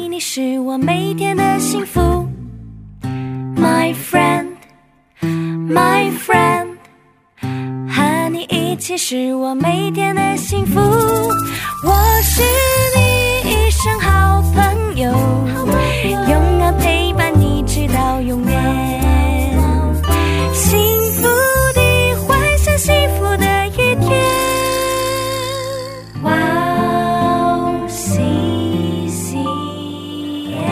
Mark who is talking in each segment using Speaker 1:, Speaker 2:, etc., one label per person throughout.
Speaker 1: 你，你是我每天的幸福。My friend, my friend， 和你一起是我每天的幸福。我是你一生好朋友，永远陪伴你直到永远。幸福的幻想，幸福的一天。哇哦，西西耶！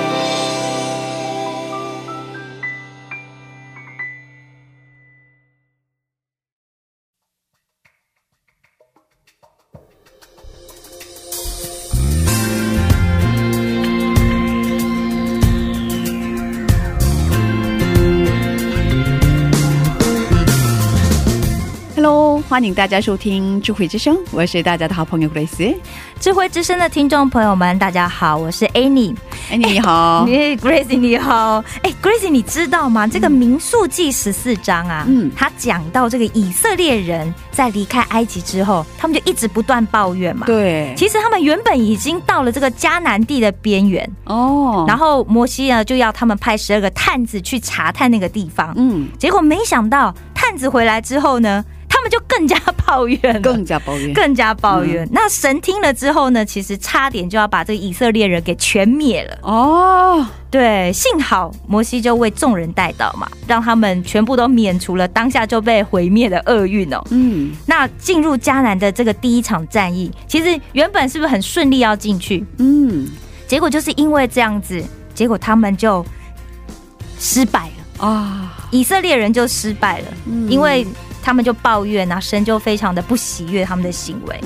Speaker 2: Hello， 欢迎大家收听智慧之声，我是大家的好朋友 Grace。
Speaker 1: 智慧之声的听众朋友们，大家好，我是 Annie。
Speaker 2: Annie 你好。
Speaker 1: Grace 你好。Grace 你知道吗？这个民数记14章啊，他讲到这个以色列人在离开埃及之后，他们就一直不断抱怨嘛。
Speaker 2: 对。
Speaker 1: 其实他们原本已经到了这个迦南地的边缘哦，然后摩西呢就要他们派12个探子去查探那个地方。结果没想到探子回来之后呢，他们就更加抱怨了，更加抱怨。那神听了之后呢，其实差点就要把这个以色列人给全灭了哦。对，幸好摩西就为众人代祷嘛，让他们全部都免除了当下就被毁灭的厄运哦。那进入迦南的这个第一场战役，其实原本是不是很顺利要进去？结果就是因为这样子，结果他们就失败了啊！以色列人就失败了，因为他们就抱怨啊，神就非常的不喜悦他们的行为。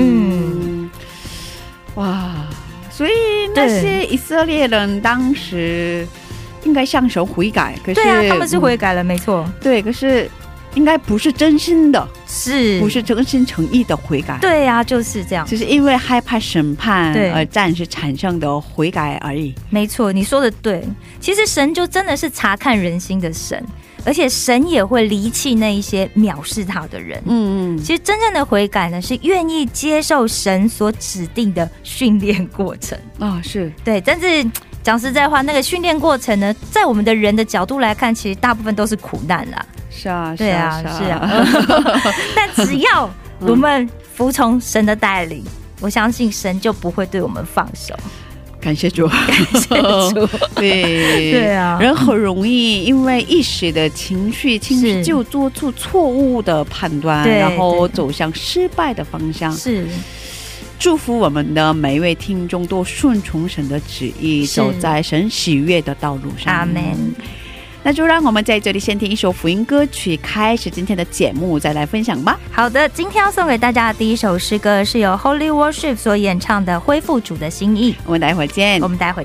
Speaker 2: 哇！所以那些以色列人当时应该向神悔改，可是
Speaker 1: 对啊，他们是悔改了，没错。
Speaker 2: 对，可是应该不是真心的，不是真心诚意的悔改。
Speaker 1: 对啊，就是这样，
Speaker 2: 只是因为害怕审判而暂时产生的悔改而已。
Speaker 1: 没错，你说的对。其实神就真的是察看人心的神。而且神也会离弃那一些藐视他的人。其实真正的悔改呢，是愿意接受神所指定的训练过程啊，是对。但是讲实在话，那个训练过程呢，在我们的人的角度来看，其实大部分都是苦难啦。
Speaker 2: 是啊，
Speaker 1: 对啊，是啊。但只要我们服从神的带领，我相信神就不会对我们放手。
Speaker 2: 感谢主，
Speaker 1: 感谢主。对啊，
Speaker 2: 人很容易因为一时的情绪就做出错误的判断，然后走向失败的方向。是，祝福我们的每一位听众都顺从神的旨意，走在神喜悦的道路上。阿们。那就让我们在这里先听一首福音歌曲，开始今天的节目，再来分享吧。
Speaker 1: 好的，今天要送给大家的第一首诗歌是由 Holy Worship 所演唱的《恢复主的心意》。
Speaker 2: 我们待会儿见。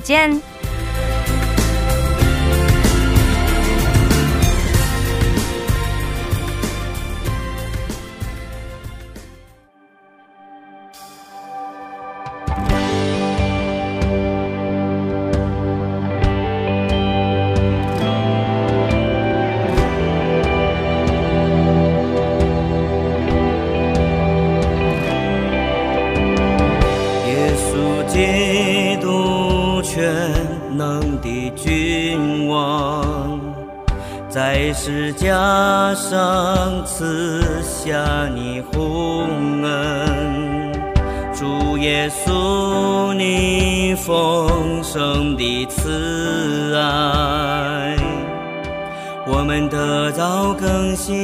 Speaker 3: 在十架上赐下你洪恩，主耶稣你丰盛的慈爱，我们得到更新，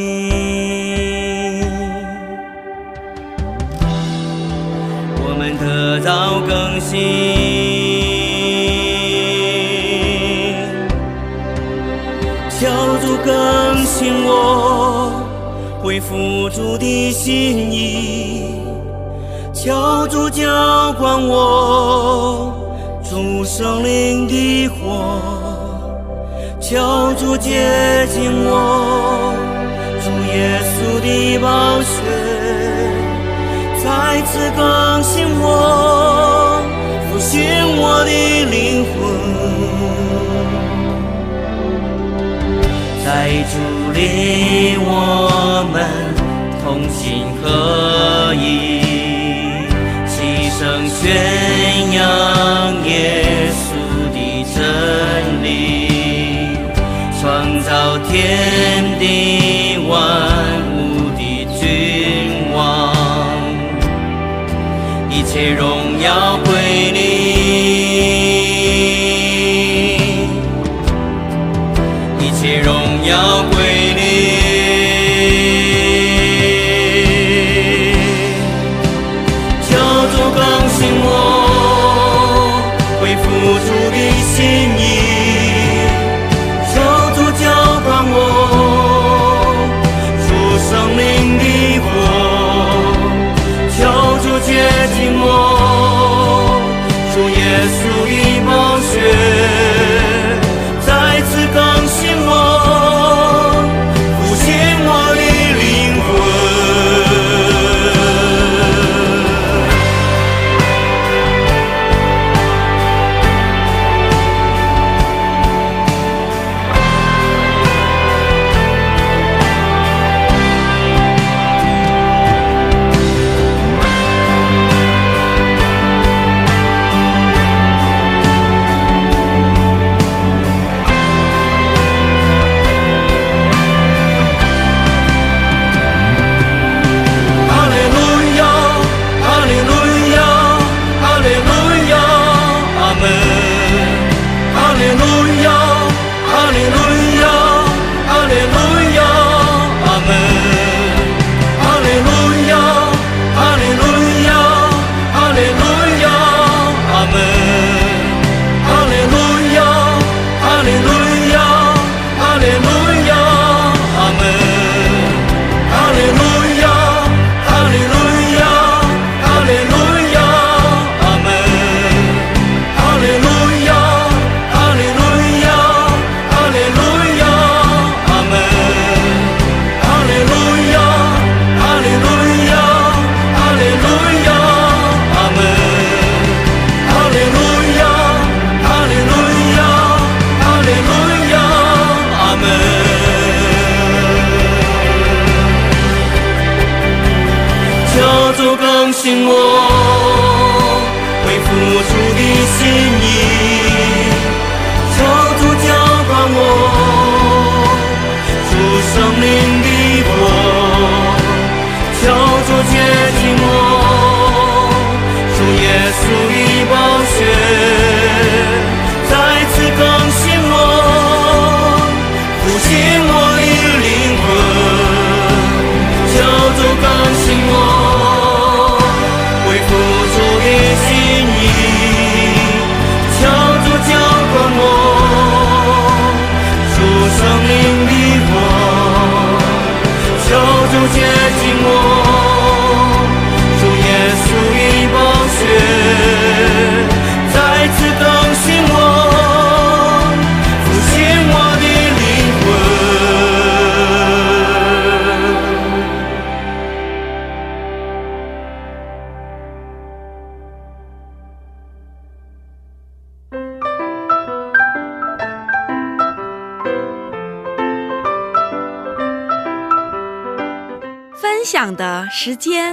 Speaker 3: 我们得到更新。求主更新我，恢复主的心意，求主浇灌我，主圣灵的火，求主洁净我，主耶稣的宝血再次更新我，复兴我的灵魂。在主里我们同心合一，齐声宣扬耶稣的真理，创造天地万物的君王，一切荣耀归你，一切荣耀归你。求主更新我，恢复主的心意，求主浇灌我，主生命的火，求主洁净我，主耶稣的宝血再次更新我，复兴我的灵魂。更新我，恢复主的心意，求主浇灌我，主生命的火，求主洁净我，主耶稣的宝血再次更新我，复兴我的灵魂，求主更新我，恢复主的心意，求主浇灌我，主生命的火，求主洁净我，主耶稣的宝血再次更新我，复兴我的灵魂。
Speaker 2: 分享的时间。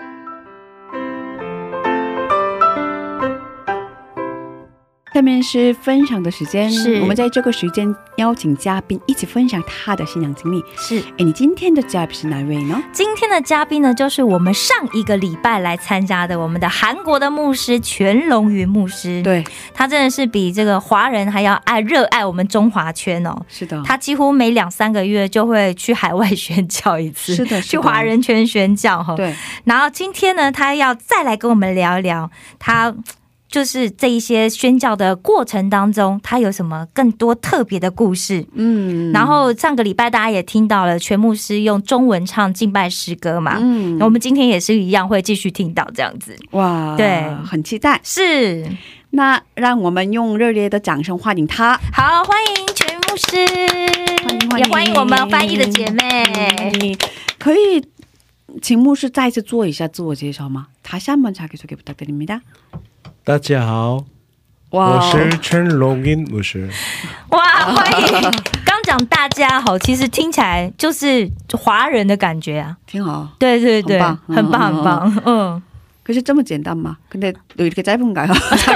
Speaker 2: 下面是分享的时间，我们在这个时间邀请嘉宾一起分享他的信仰经历。是，你今天的嘉宾是哪位呢？
Speaker 1: 今天的嘉宾呢，就是我们上一个礼拜来参加的我们的韩国的牧师全龙云牧师。对，他真的是比这个华人还要热爱我们中华圈哦。是的，他几乎每2-3个月就会去海外宣教一次。是的，去华人圈宣教哈。对，然后今天呢，他要再来跟我们聊一聊他就是这一些宣教的过程当中，他有什么更多特别的故事。然后上个礼拜大家也听到了全牧师用中文唱敬拜诗歌嘛，我们今天也是一样会继续听到这样子。哇，对，很期待。是，那让我们用热烈的掌声欢迎他。好，欢迎全牧师，也欢迎我们翻译的姐妹。
Speaker 2: 可以请牧师再次做一下自我介绍吗？다시 한번 자기소개 부탁드립니다。
Speaker 4: 大家好，我是全龙云牧师。
Speaker 1: 哇，欢迎！刚讲大家好，其实听起来就是华人的感觉啊，挺好。对对对，很棒很棒。
Speaker 2: 그래서 좀简单吗? 근데 또 이렇게 짧은가요?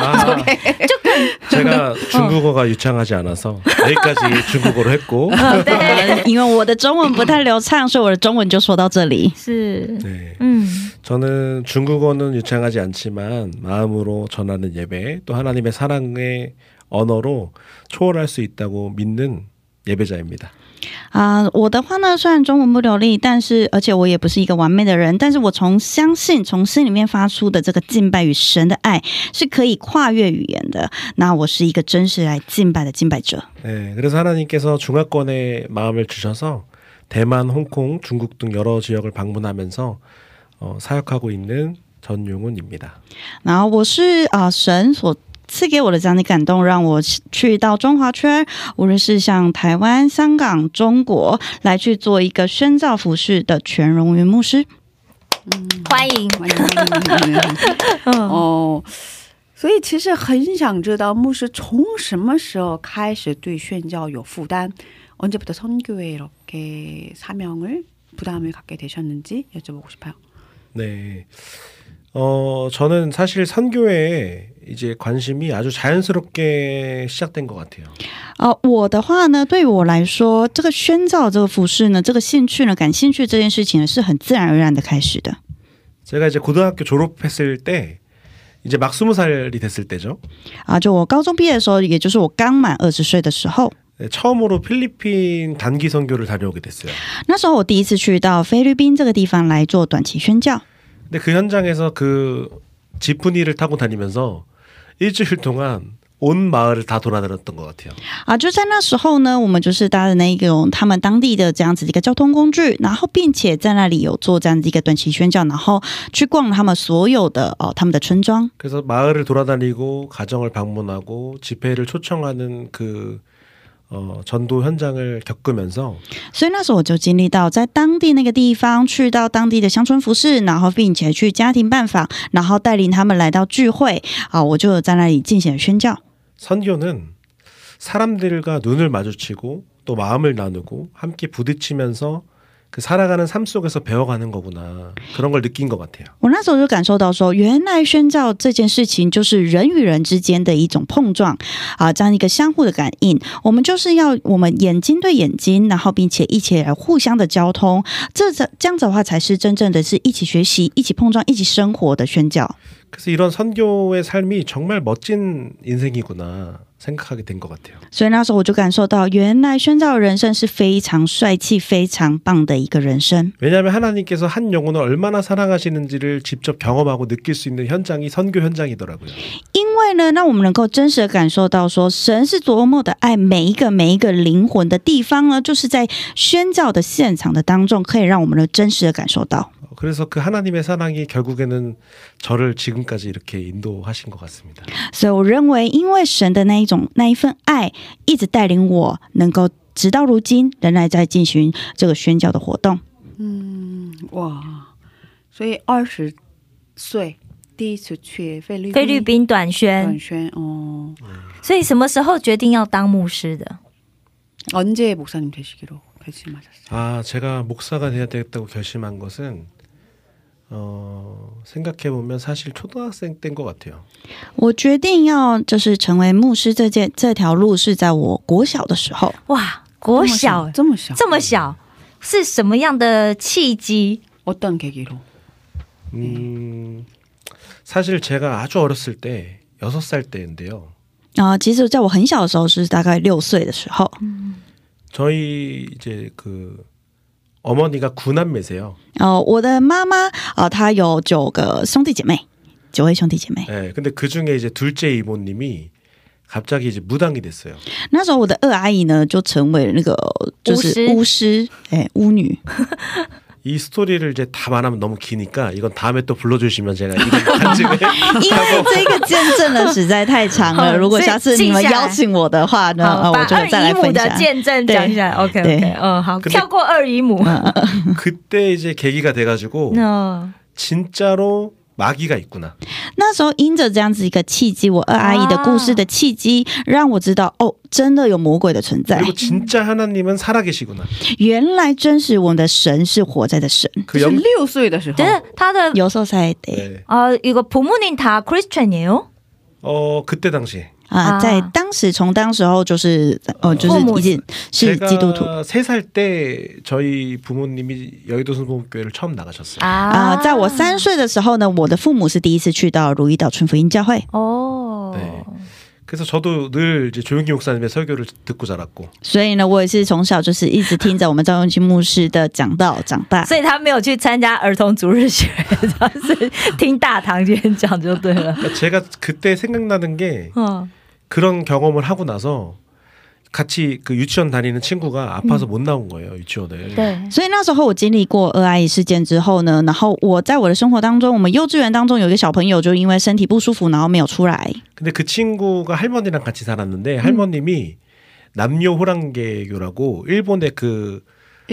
Speaker 4: 제가 중국어가 유창하지 않아서 여기까지 중국어로 했고.
Speaker 1: 네.
Speaker 2: 因为我的中文不太流畅，所以我的中文就说到这里。
Speaker 4: 네. 저는 중국어는 유창하지 않지만 마음으로 전하는 예배, 또 하나님의 사랑의 언어로 초월할 수 있다고 믿는 예배자입니다.
Speaker 2: 我的话呢，虽然中文不流利，但是而且我也不是一个完美的人，但是我从相信从心里面发出的这个敬拜与神的爱是可以跨越语言的。那我是一个真实来敬拜的敬拜者。
Speaker 4: 네, 그래서 하나님께서 중화권에 마음을 주셔서 대만, 홍콩, 중국 등 여러 지역을 방문하면서 사역하고 있는 전용훈입니다.
Speaker 2: 然后我是神所赐给我的这样的感动，让我去到中华圈，无论是像台湾、香港、中国，来去做一个宣教服事的全荣云牧师。
Speaker 1: 欢迎，
Speaker 2: 所以其实很想知道牧师从什么时候开始对宣教有负担， 언제부터 선교에 이렇게 사명을 부담을 갖게 되셨는지 여쭤보고 싶어요.
Speaker 4: 네. 저는 사실 선교에 이제 관심이 아주 자연스럽게 시작된 것 같아요.
Speaker 2: 我的话呢，对我来说，这个宣教这个服事呢，这个兴趣呢，感兴趣这件事情呢，是很自然而然的开始的。
Speaker 4: 제가 이제 고등학교 졸업했을 때 이제 막 20살이 됐을 때죠.
Speaker 2: 就我高中毕业的时候，也就是我刚满20岁的时候。
Speaker 4: 처음으로 필리핀 단기 선교를 다녀오게 됐어요.
Speaker 2: 那时候我第一次去到菲律宾这个地方来做短期宣教。
Speaker 4: 근데 그 현장에서 그 지프니를 타고 다니면서 일주일 동안 온 마을을 다 돌아다녔던 것 같아요.
Speaker 2: 就在那时候呢，我们就是搭的那种他们当地的这样子一个交通工具，然后并且在那里有做这样子一个短期宣教，然后去逛他们所有的他们的村庄。
Speaker 4: 그래서 마을을 돌아다니고 가정을 방문하고 집회를 초청하는 그 전도 현장을 겪으면서
Speaker 2: 所以那时候我就经历到在当地那个地方去到当地的乡村服事，然后并且去家庭拜访，然后带领他们来到聚会，我就在那里进行宣教。
Speaker 4: 선교는 사람들과 눈을 마주치고 또 마음을 나누고 함께 부딪히면서 그 살아가는 삶 속에서 배워가는 거구나. 그런 걸 느낀 것 같아요.
Speaker 2: 我那时候就感受到说，原来宣教这件事情就是人与人之间的一种碰撞，这样一个相互的感应。我们就是要我们眼睛对眼睛，然后并且一起来互相的交通，这样子的话才是真正的是一起学习、一起碰撞、一起生活的宣教。
Speaker 4: 그래서 이런 선교의 삶이 정말 멋진 인생이구나 생각하게 된 것 같아요.
Speaker 2: 所以那时候我就感受到，原来宣教的人生是非常帅气、非常棒的一个人生。
Speaker 4: 왜냐하면 하나님께서 한 영혼을 얼마나 사랑하시는지를 직접 경험하고 느낄 수 있는 현장이 선교 현장이더라고요.
Speaker 2: 因为呢，让我们能够真实的感受到说，神是多么的爱每一个灵魂的地方呢，就是在宣教的现场的当中，可以让我们的真实的感受到。
Speaker 4: 그래서 그 하나님의 사랑이 결국에는 저를 지금까지 이렇게 인도하신 것 같습니다.
Speaker 2: 所以我认为，因为神的那一份爱，一直带领我能够直到如今仍然在进行这个宣教的活动。哇！所以20岁第一次去菲律宾
Speaker 1: 短宣，所以什么时候决定要当牧师的？
Speaker 2: 언제 목사님 되시기로 결심하셨어요?
Speaker 4: 제가 목사가 되어야 되겠다고 결심한 것은 생각해보면 사실 초등학생 때인 것 같아요.
Speaker 2: 我决定要就是成为牧师这条路是在我国小的时候。
Speaker 1: 哇，国小这么小，是什么样的契机？
Speaker 2: 어떤 계기로?
Speaker 4: 사실 제가 아주 어렸을 때 6살 때인데요.
Speaker 2: 其实在我很小的时候是大概6岁的时候。
Speaker 4: 저희 이제 그 어머니가 9남매세요.
Speaker 2: 我的妈妈她有9个兄弟姐妹，9位兄弟姐妹。
Speaker 4: 네, 근데 그 중에 이제 둘째 이모님이 갑자기 이제 무당이 됐어요.
Speaker 2: 那时候我的二阿姨呢就成为那个就是巫师，巫女。
Speaker 4: 이 스토리를 이제 다 말하면 너무 기니까 이건 다음에 또 불러주시면 제가 이건 간증을
Speaker 2: 因为这个见证呢实在太长了，如果下次你们邀请我的话呢，我就再来分享。把二姨母的见证讲一下。 OK， 好，跳过二姨母。
Speaker 4: 그때 이제 계기가 돼가지고 진짜로 마귀가 있구나.
Speaker 2: 那时候因着这样子一个契机，我二阿姨的故事的契机，让我知道哦，真的有魔鬼的存在。
Speaker 4: 그리고 진짜 하나님은 살아계시구나.
Speaker 2: 原来真实我们的神是活在的神。
Speaker 1: 是6岁的时候，他的
Speaker 2: 6살 때.
Speaker 1: 이거 부모님 다 크리스천이에요?
Speaker 4: 그때 당시.
Speaker 2: 在当时从当时候就是已经是基督徒。
Speaker 4: 제가 3살 때 저희 부모님이 여의도 순복음교회를 처음 나가셨어요.
Speaker 2: 在我3岁的时候呢，我的父母是第一次去到如意岛纯福音教会。
Speaker 4: 네. 그래서 저도 늘 이제 조용기 목사님의 설교를 듣고 자랐고.
Speaker 2: 所以呢，我也是从小就是一直听着我们赵永基牧师的讲道长大。
Speaker 1: 所以他没有去参加儿童主日学，他是听大堂演讲就对了。
Speaker 4: 제가 그때 생각나는 게 그런 경험을 하고 나서 같이 그 유치원 다니는 친구가 아파서 못 나온 거예요, 유치원을.
Speaker 2: 所以那时候我经历过二阿姨事件之后呢，然后我在我的生活当中，我们幼稚园当中有一个小朋友就因为身体不舒服，然后没有出来。
Speaker 4: 근데 그 친구가 할머니랑 같이 살았는데 할머님이 남녀 호랑개교라고 일본의 그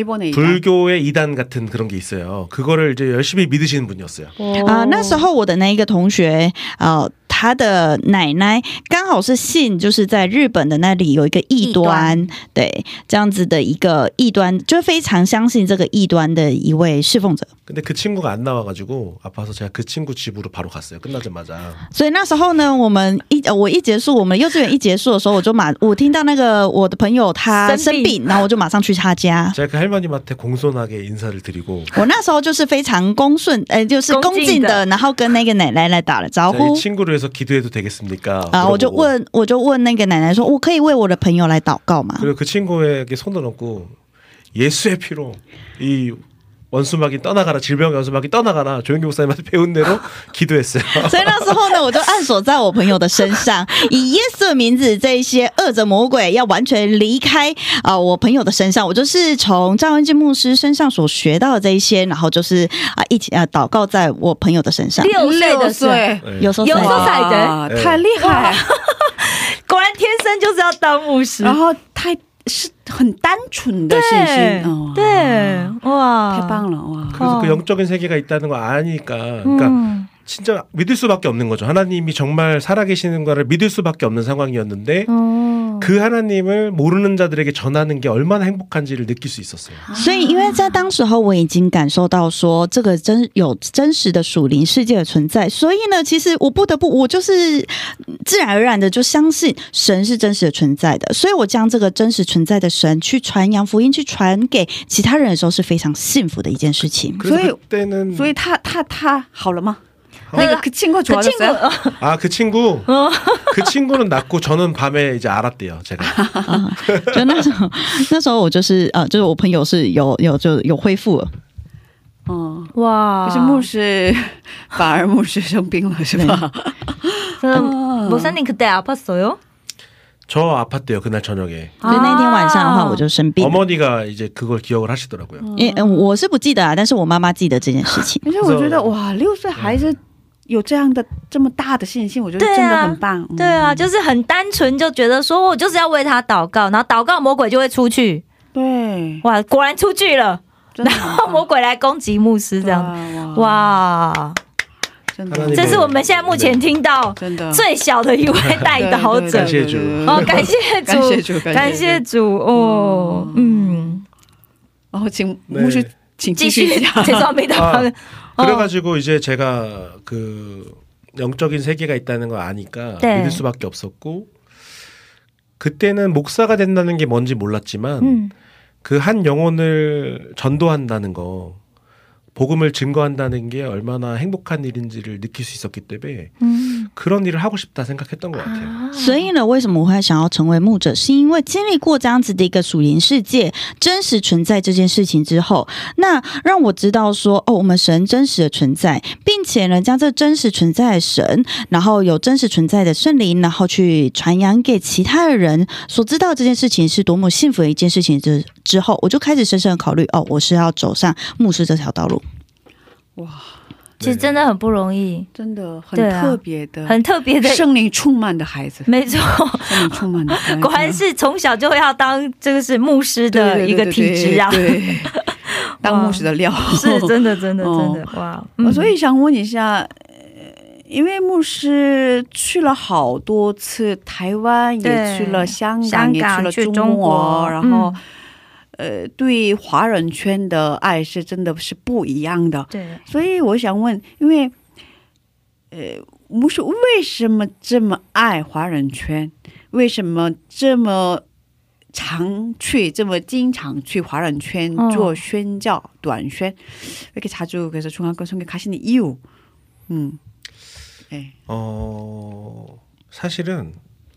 Speaker 4: 불교의 이단 같은 그런 게 있어요. 그거를 이제 열심히 믿으시는 분이었어요.
Speaker 2: 那时候我的那一个同学他的奶奶刚好是信就是在日本的那里有一个异端，对，这样子的一个异端，就非常相信这个异端的一位侍奉者。
Speaker 4: 근데 그 친구가 안 나와가지고 아파서 제가 그 친구 집으로 바로 갔어요. 끝나자마자.
Speaker 2: 所以那时候呢，我一结束，我们幼稚园一结束的时候，我听到那个我的朋友他生病，然后我就马上去他家。
Speaker 4: 제가 그 할머님한테 공손하게 인사를 드리고.
Speaker 2: 我那时候就是非常恭顺，就是恭敬的，然后跟那个奶奶来打了招呼。
Speaker 4: 이 친구를 위해서 기도해도 되겠습니까?
Speaker 2: 我就问那个奶奶说，我可以为我的朋友来祷告吗？
Speaker 4: 그리고 그 친구에게 손을 얹고 예수의 피로 이 원수마귀 떠나가라, 질병의 원수마귀 떠나가라, 조용기 목사님한테 배운 대로 기도했어요.
Speaker 2: 所以那时候呢，我就按手在我朋友的身上，以耶稣的名字，这一些恶者魔鬼要完全离开我朋友的身上。我就是从赵文基牧师身上所学到的这一些，然后就是一起祷告在我朋友的身上。
Speaker 1: 6岁，
Speaker 2: 有时候
Speaker 1: 太厉害，果然天生就是要当牧师，
Speaker 2: 然后是很单纯的信心。
Speaker 1: 对，哇，
Speaker 2: 太棒了，哇！
Speaker 4: 그래서 그 영적인 세계가 있다는 거 아니까, 그러니까 진짜 믿을 수밖에 없는 거죠. 하나님이 정말 살아계시는 거를 믿을 수밖에 없는 상황이었는데 그 하나님을 모르는 자들에게 전하는 게 얼마나 행복한지를 느낄 수 있었어요.
Speaker 2: 所以因为在当时候我已经感受到说这个有真实的属灵世界的存在，所以呢，其实我就是自然而然的就相信神是真实的存在的，所以我将这个真实存在的神去传扬福音，去传给其他人的时候是非常幸福的一件事情。所以他好了吗？ 그 친구 좋아졌어요?
Speaker 4: 그 친구? 그 친구는 낫고 저는 밤에 이제 알았대요, 제가.
Speaker 2: 就那时候我就是我朋友是有恢复了。
Speaker 1: 와.
Speaker 2: 可是牧师反而牧师生病了是吧？
Speaker 1: 목사님 그때 아팠어요?
Speaker 4: 저 아팠대요, 그날 저녁에.
Speaker 2: 那天晚上的话我就生病。
Speaker 4: 어머니가 이제 그걸 기억을 하시더라고요.
Speaker 2: 我是不记得但是我妈妈记得这件事情。
Speaker 5: 可是我觉得哇，6岁孩子 有这样的这么大的信心，我觉得真的很棒。
Speaker 1: 对啊，就是很单纯，就觉得说我就是要为他祷告，然后祷告魔鬼就会出去。
Speaker 5: 对，
Speaker 1: 哇，果然出去了，然后魔鬼来攻击牧师这样。哇，这是我们现在目前听到最小的一位代祷者。
Speaker 4: 感谢主，
Speaker 1: 感谢主，感谢主哦，
Speaker 5: 然后请牧师请继续讲。
Speaker 1: 죄송합니다.
Speaker 4: 그래가지고 이제 제가 그 영적인 세계가 있다는 거 아니까 믿을 수밖에 없었고, 그때는 목사가 된다는 게 뭔지 몰랐지만 그 한 영혼을 전도한다는 거, 복음을 증거한다는 게 얼마나 행복한 일인지를 느낄 수 있었기 때문에 그런 일을 하고 싶다 생각했던 것 같아요.
Speaker 2: 所以呢，为什么我会想要成为牧者，是因为经历过这样子的一个属灵世界真实存在这件事情之后，那让我知道说我们神真实的存在，并且呢将这真实存在的神，然后有真实存在的圣灵，然后去传扬给其他的人所知道这件事情是多么幸福的一件事情之后，我就开始深深的考虑我是要走上牧师这条道路。
Speaker 1: 哇，其实真的很不容易，
Speaker 5: 真的很特别的，
Speaker 1: 很特别的
Speaker 5: 圣灵充满的孩子，
Speaker 1: 没错，
Speaker 5: 圣灵充满的孩子，
Speaker 1: 果然是从小就会要当这个是牧师的一个体质啊，
Speaker 5: 当牧师的料，
Speaker 1: 是真的，真的，真的哇！
Speaker 5: 所以想问一下，
Speaker 2: 因为牧师去了好多次台湾，也去了香港，也去了中国，然后对华人圈的爱是真的是不一样的。对，所以我想问，因为牧师为什么这么爱华人圈？为什么这么常去这么经常去华人圈做宣教短宣이렇게 자주 그래서 중앙권 선교 가시는 이유?
Speaker 4: 네. 사실은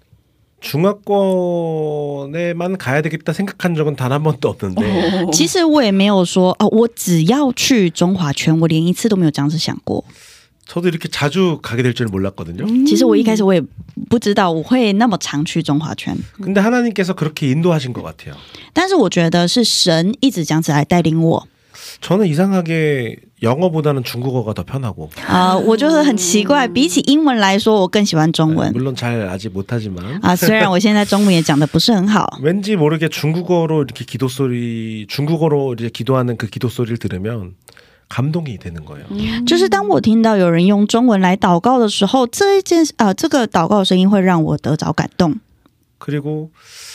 Speaker 4: 중화권에만 가야 되겠다 생각한 적은 단 한 번도 없는데.
Speaker 5: 其实我也没有说我只要去中华圈，我连一次都没有这样子想过。
Speaker 4: 저도 이렇게 자주 가게 될 줄 몰랐거든요.
Speaker 5: 其实我一开始我也不知道我会那么常去中华圈。
Speaker 4: 근데 하나님께서 그렇게 인도하신 것 같아요.
Speaker 5: 但是我觉得是神一直这样子来带领我。
Speaker 4: 저는 이상하게 영어보다는 중국어가 더 편하고.
Speaker 5: 我觉得很奇怪，比起英文来说，我更喜欢中文。
Speaker 4: 물론 잘 아직 못하지만.
Speaker 5: 虽然我现在中文也讲得不是很好。
Speaker 4: 왠지 모르게 중국어로 이렇게 기도 소리, 중국어로 이제 기도하는 그 기도 소리를 들으면 감동이 되는 거예요.
Speaker 5: 就是当我听到有人用中文来祷告的时候，这个祷告声音会让我得着感动。
Speaker 4: 그리고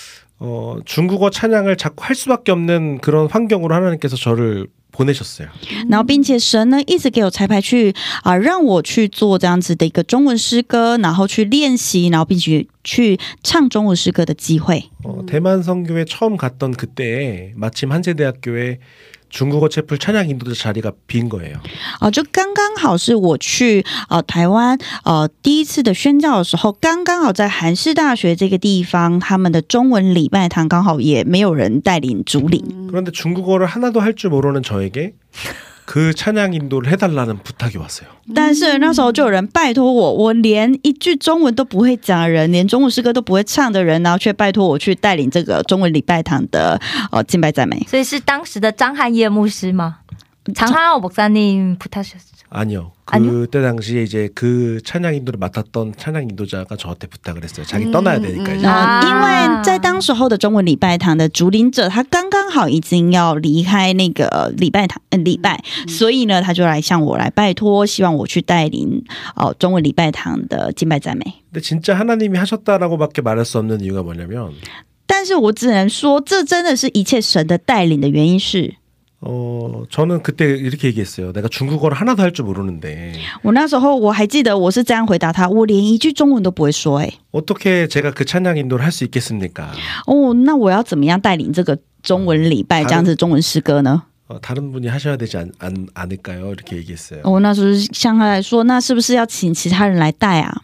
Speaker 4: 중국어 찬양을 자꾸 할 수밖에 없는 그런 환경으로 하나님께서 저를 보내셨어요.
Speaker 5: 然后并且神呢一直给我差派去让我去做这样子的一个中文诗歌，然后去练习，然后并且去唱中文诗歌的机会。
Speaker 4: 대만 선교회 처음 갔던 그때에 마침 한세대학교에 중국어 채플 찬양 인도자 자리가 빈 거예요.
Speaker 5: 就刚刚好是我去台湾第一次的宣教的时候，刚刚好在韩式大学这个地方，他们的中文礼拜堂刚好也没有人带领主领。
Speaker 4: 그런데 중국어를 하나도 할 줄 모르는 저에게 그 찬양 인도를 해달라는 부탁이 왔어요.
Speaker 5: 但是那时候就有人拜托我，我连一句中文都不会讲的人，连中文诗歌都不会唱的人，然后却拜托我去带领这个中文礼拜堂的敬拜赞美。
Speaker 1: 所以是当时的张汉业牧师吗？ 장하오 목사님 부탁하셨죠?
Speaker 4: 아니요. 그때 당시에 이제 그 찬양 인도를 맡았던 찬양 인도자가 저한테 부탁을 했어요. 자기 떠나야 되니까.
Speaker 5: 因为在当时候的中文礼拜堂的主领者，他刚刚好已经要离开那个礼拜堂礼拜，所以呢，他就来向我来拜托，希望我去带领中文礼拜堂的敬拜赞美。
Speaker 4: 근데 진짜 하나님이 하셨다라고밖에 말할 수 없는 이유가 뭐냐면,
Speaker 5: 但是我只能说，这真的是一切神的带领的原因是。
Speaker 4: 저는 그때 이렇게 얘기했어요. 내가 중국어를 하나도 할 줄 모르는데.
Speaker 5: 我那时候我还记得我是这样回答他，我连一句中文都不会说。
Speaker 4: 어떻게 제가 그 찬양 인도를 할 수 있겠습니까?
Speaker 5: 那我要怎么样带领这个中文礼拜这样子中文诗歌呢？
Speaker 4: 다른 분이 하셔야 되지 않을까요? 이렇게 얘기했어요.
Speaker 5: 那时候向他来说，那是不是要请其他人来带啊？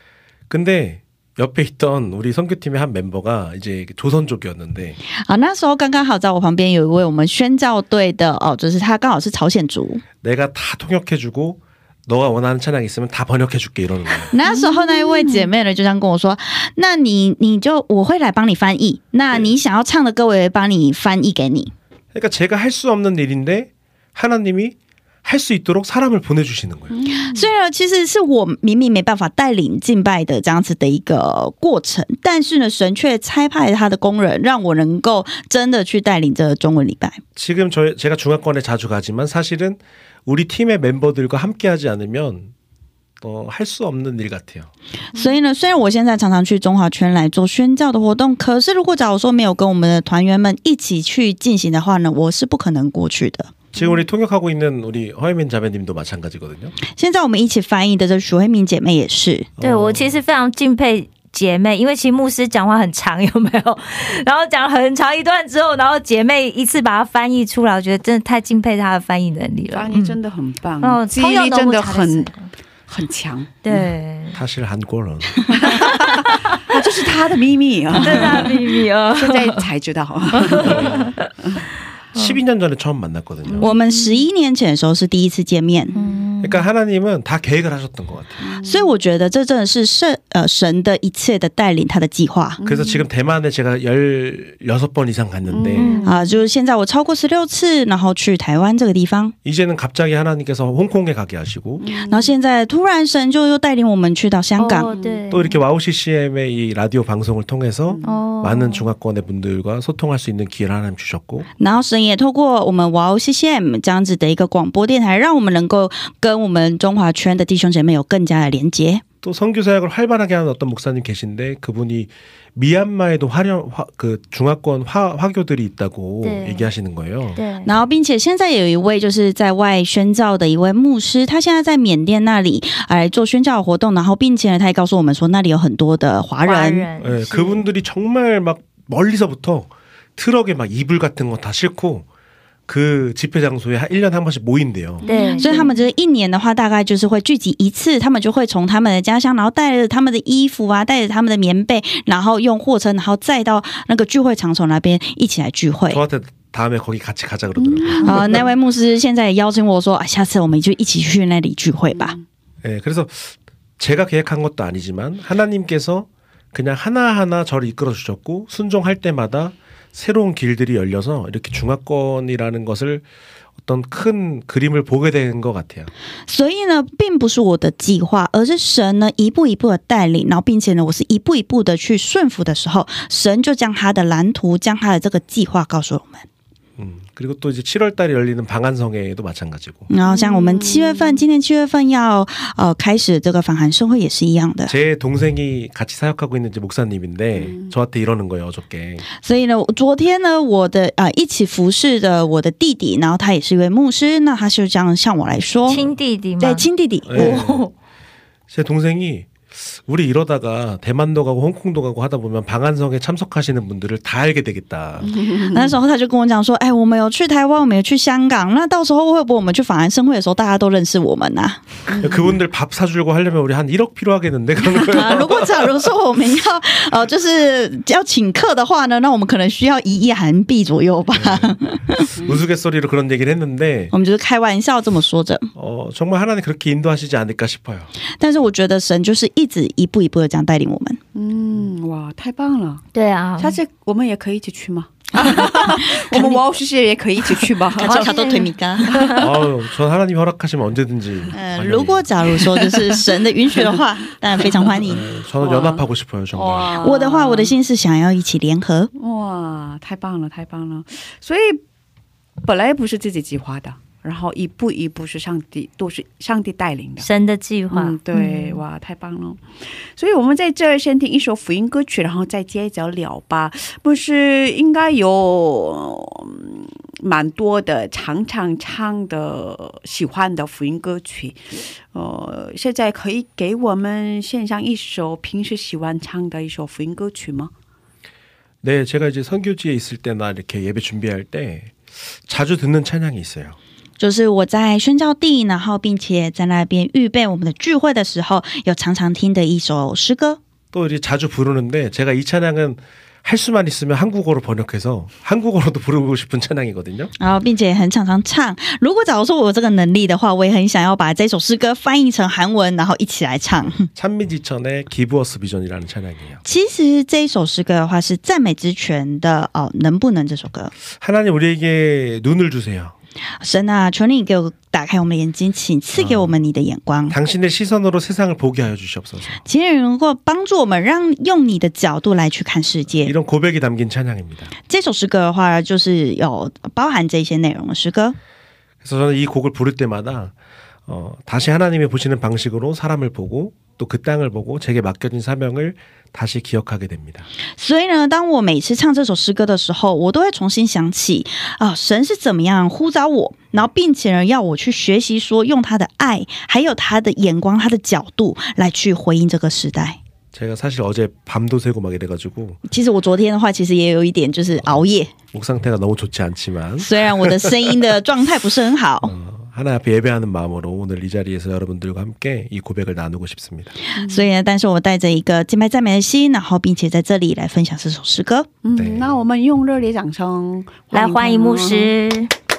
Speaker 4: 근데 옆에 있던 우리 선교팀의 한 멤버가 이제 조선족이었는데
Speaker 5: 那时候刚刚好在我旁边有一位我们宣教队的就是他刚好是朝鲜族。
Speaker 4: 내가 다 통역해주고 너가 원하는 찬양 있으면 다 번역해줄게 이러는 거예요.
Speaker 5: 那时候那一位姐妹呢就这样跟我说，那你就我会来帮你翻译，那你想要唱的歌我也会帮你翻译给你。
Speaker 4: 그러니까 제가 할 수 없는 일인데 하나님이 할 수 있도록 사람을 보내주시는 거예요.
Speaker 5: 虽然其实是我明明没办法带领敬拜的这样子的一个过程，但是呢，神却差派他的工人，让我能够真的去带领这中文礼拜。
Speaker 4: 지금 제가 중화권에 자주 가지만 사실은 우리 팀의 멤버들과 함께하지 않으면 할 수 없는 일 같아요.
Speaker 5: 所以呢，虽然我现在常常去中华圈来做宣教的活动，可是如果假如说没有跟我们的团员们一起去进行的话呢，我是不可能过去的。
Speaker 4: 지금 우리 통역하고 있는 우리 허혜민 자매님도 마찬가지거든요.
Speaker 5: 现在我们一起翻译的这许慧敏姐妹也是。
Speaker 1: 对，我其实非常敬佩姐妹，因为其实牧师讲话很长，有没有？然后讲很长一段之后，然后姐妹一次把它翻译出来，我觉得真的太敬佩她的翻译能力了。
Speaker 2: 翻译真的很棒，记忆力真的很强。对，
Speaker 4: 사실 한국어는
Speaker 2: 这是他的秘密啊，
Speaker 1: 这是他的秘密啊，
Speaker 2: 现在才知道。
Speaker 4: 12년 전에 처음 만났거든요.
Speaker 5: 我们11年前的时候是第一次见面。
Speaker 4: 그러니까 하나님은 다 계획을 하셨던 것 같아요.
Speaker 5: 所以我觉得这真的是神的一切的带领，他的计划。
Speaker 4: 그래서 지금 대만에 제가 16번 이상 갔는데
Speaker 5: 就是现在我超过16次，然后去台湾这个地方。
Speaker 4: 이제는 갑자기 하나님께서 홍콩에 가게 하시고
Speaker 5: 然后现在突然神就又带领我们去到香港。
Speaker 4: 또 이렇게 와우 CCM의 이 라디오 방송을 통해서 많은 중화권의 분들과 소통할 수 있는 기회를 하나님 주셨고
Speaker 5: 然后神也透过我们 WOW CCM 这样子的一个广播电台，让我们能够跟跟我们中华圈的弟兄姐妹有更加的连结。
Speaker 4: 또 선교사역을 활발하게 하는 어떤 목사님 계신데 그분이 미얀마에도 그 중화권 화교들이 있다고 얘기하시는 거예요.
Speaker 5: 然后并且现在有一位就是在外宣教的一位牧师，他现在在缅甸那里来做宣教活动，然后并且他也告诉我们说那里有很多的华人。
Speaker 4: 네, 그분들이 정말 막 멀리서부터 트럭에 막 이불 같은 거 다 싣고 그 집회 장소에 1년에 한 번씩 모인대요.
Speaker 5: 所以他们就是一年的话大概就是会聚集一次，他们就会从他们的家乡，然后带着他们的衣服啊，带着他们的棉被，然后用货车，然后再到那个聚会场所那边一起来聚会。
Speaker 4: 저한테 다음에 거기 같이 가자 그러더라고요.
Speaker 5: 那位牧师现在也邀请我说，下次我们就一起去那里聚会吧。
Speaker 4: 네, 그래서 제가 계획한 것도 아니지만 하나님께서 그냥 하나하나 저를 이끌어 주셨고 순종할 때마다 새로운 길들이 열려서 이렇게 중화권이라는 것을 어떤 큰 그림을 보게 된 것 같아요.
Speaker 5: 所以呢，并不是我的计划，而是神呢一步一步的带领，然后并且呢，我是一步一步的去顺服的时候，神就将他的蓝图，将他的这个计划告诉我们。
Speaker 4: 그리고 또 이제 7월 달에 열리는 방한성회도 마찬가지고.
Speaker 5: 然后像我们7月份，今年7月份要开始这个访韩盛会也是一样的。
Speaker 4: 제 동생이 같이 사역하고 있는 이제 목사님인데 저한테 이러는 거예요, 어저께.
Speaker 5: 所以呢，昨天呢，我的一起服侍的我的弟弟，然后他也是一位牧师，那他就这样向我来说，亲弟弟吗？对，亲弟弟。
Speaker 4: 네. 제 동생이 우리 이러다가 대만도 가고 홍콩도 가고 하다 보면 방한성에 참석하시는 분들을 다 알게 되겠다.
Speaker 5: 那时候他就跟我讲说，哎，我们有去台湾，我们有去香港，那到时候会不会我们去访韩盛会的时候，大家都认识我们啊？
Speaker 4: 그분들 밥 사주려고 하려면 우리 한 1억 필요하겠는데 그러는 거예요.
Speaker 5: 如果假如说我们要就是要请客的话呢，那我们可能需要1亿韩币左右吧。
Speaker 4: 우스갯소리로 그런 얘기를 했는데
Speaker 5: 我们就是开玩笑这么说着。
Speaker 4: 정말 하나님 그렇게 인도하시지 않을까 싶어요.
Speaker 5: 但是我觉得神就是一直一步一步的这样带领我们。
Speaker 2: 哇，太棒了！
Speaker 1: 对啊，
Speaker 2: 下次我们也可以一起去吗？我们와우 씨씨也可以一起去吧。
Speaker 4: 전 하나님 허락하시면 언제든지.
Speaker 5: 如果假如说就是神的允许的话，当然非常欢迎。
Speaker 4: 저는 연합하고 싶어요, 정말.
Speaker 5: 我的话，我的心是想要一起联合。
Speaker 2: 哇，太棒了，太棒了！所以本来不是自己计划的。 然后一步一步是上帝，都是上帝带领的，神的计划。对，哇，太棒了！所以我们在这儿先听一首福音歌曲，然后再接着聊吧。不是应该有蛮多的常常唱的喜欢的福音歌曲，现在可以给我们献上一首平时喜欢唱的一首福音歌曲吗？
Speaker 4: 네, 제가 이제 선교지에 있을 때나 이렇게 예배 준비할 때 자주 듣는 찬양이 있어요.
Speaker 5: 就是我在宣教地，然后并且在那边预备我们的聚会的时候，有常常听的一首诗歌。
Speaker 4: 또 이제 자주 부르는데 제가 이 찬양은 할 수만 있으면 한국어로 번역해서 한국어로도 부르고 싶은 찬양이거든요.
Speaker 5: 然后并且很常常唱。如果假如说我有这个能力的话，我也很想要把这首诗歌翻译成韩文，然后一起来唱。
Speaker 4: 찬미지천의 Give Us Vision이라는 찬양이에요.
Speaker 5: 其实这一首诗歌的话是赞美之泉的能不能这首歌。
Speaker 4: 하나님 우리에게 눈을 주세요.
Speaker 5: 神啊，求你给我打开我们的眼睛，请赐给我们你的眼光。
Speaker 4: 당신의 시선으로 세상을 보게 하여 주시옵소서.
Speaker 5: 请你能够帮助我们，让用你的角度来去看世界。
Speaker 4: 이런 고백이 담긴 찬양입니다.
Speaker 5: 这首诗歌的话，就是有包含这些内容的诗歌。
Speaker 4: 그래서 저는 이 곡을 부를 때마다 다시 하나님이 보시는 방식으로 사람을 보고 또 그 땅을 보고 제게 맡겨진 사명을 다시 기억하게 됩니다.
Speaker 5: 所以呢，当我每次唱这首诗歌的时候，我都会重新想起神是怎么样呼召我，然后并且呢要我去学习说用他的爱，还有他的眼光、他的角度来去回应这个时代。
Speaker 4: 제가 사실 어제 밤도 새고 막 이래가지고
Speaker 5: 其实我昨天的话，其实也有一点就是熬夜，
Speaker 4: 목 상태가 너무 좋지 않지만
Speaker 5: 虽然我的声音的状态不是很好。
Speaker 4: 하나님 앞에 예배하는 마음으로 오늘 이 자리에서 여러분들과 함께 이 고백을 나누고 싶습니다.
Speaker 5: 所以呢，但是我带着一个敬拜赞美的心，然后并且在这里来分享这首诗歌。
Speaker 2: 那我们用热烈掌声
Speaker 1: 来欢迎牧师。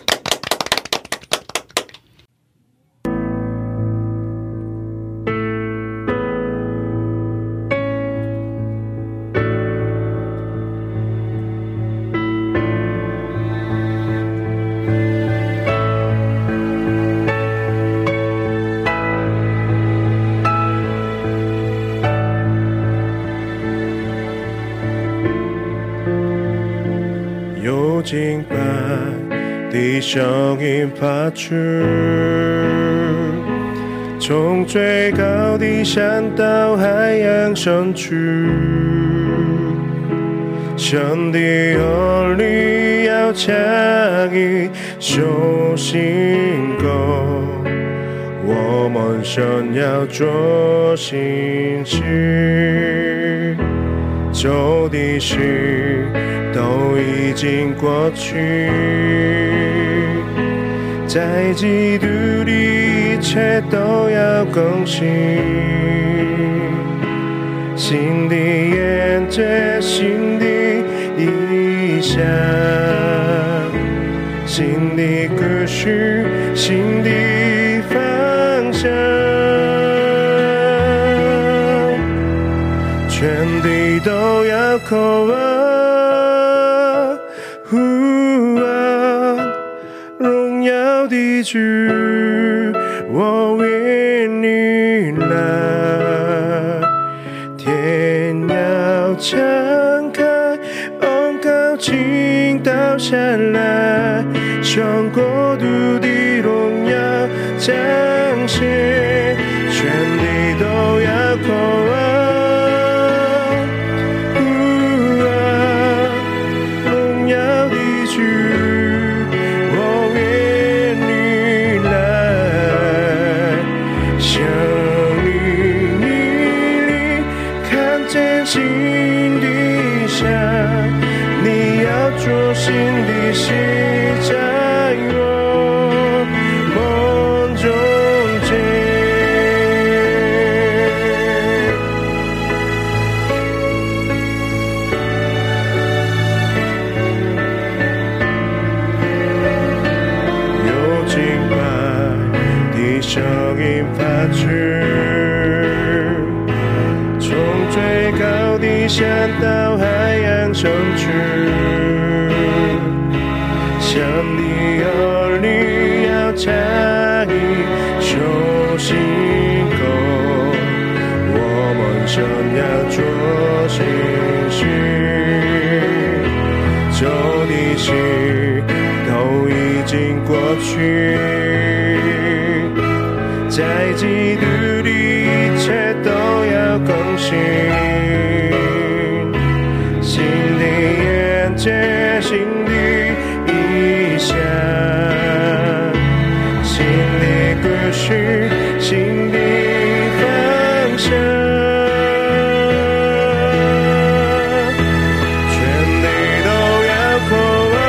Speaker 3: 精白地上音发出，
Speaker 4: 从最高的山到海洋深处，上帝儿女要常以手心够，我们想要做心事，旧的事都已经过去，在基督里一切都要更新，新的眼界，新的意象，新的歌曲，新的方向，全地都要渴望，荣耀的主，我为你来，天要敞开，恩膏倾倒下来，向国度的荣耀彰显，全地都要渴望，荣耀的主，我为你来，向你你看见新的山，你要做新的事在我梦中间。有敬拜的声音发出，从最高的山到海洋深处，向你儿女要常以手心够，我们想要做心事，旧的事都已经过去，在基督里一切都要更新，新的眼界，新的意象，新的歌曲，新的方向，全地都要渴望，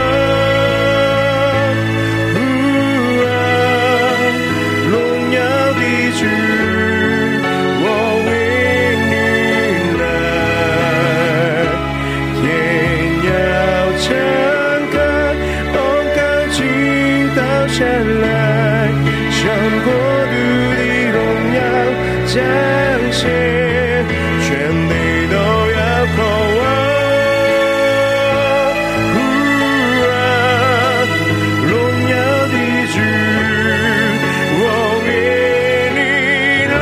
Speaker 4: 荣耀的主，我为你来，天要敞开，恩膏倾倒下来，向国度的荣耀彰显，全地都要渴望，荣耀的主，我为你来，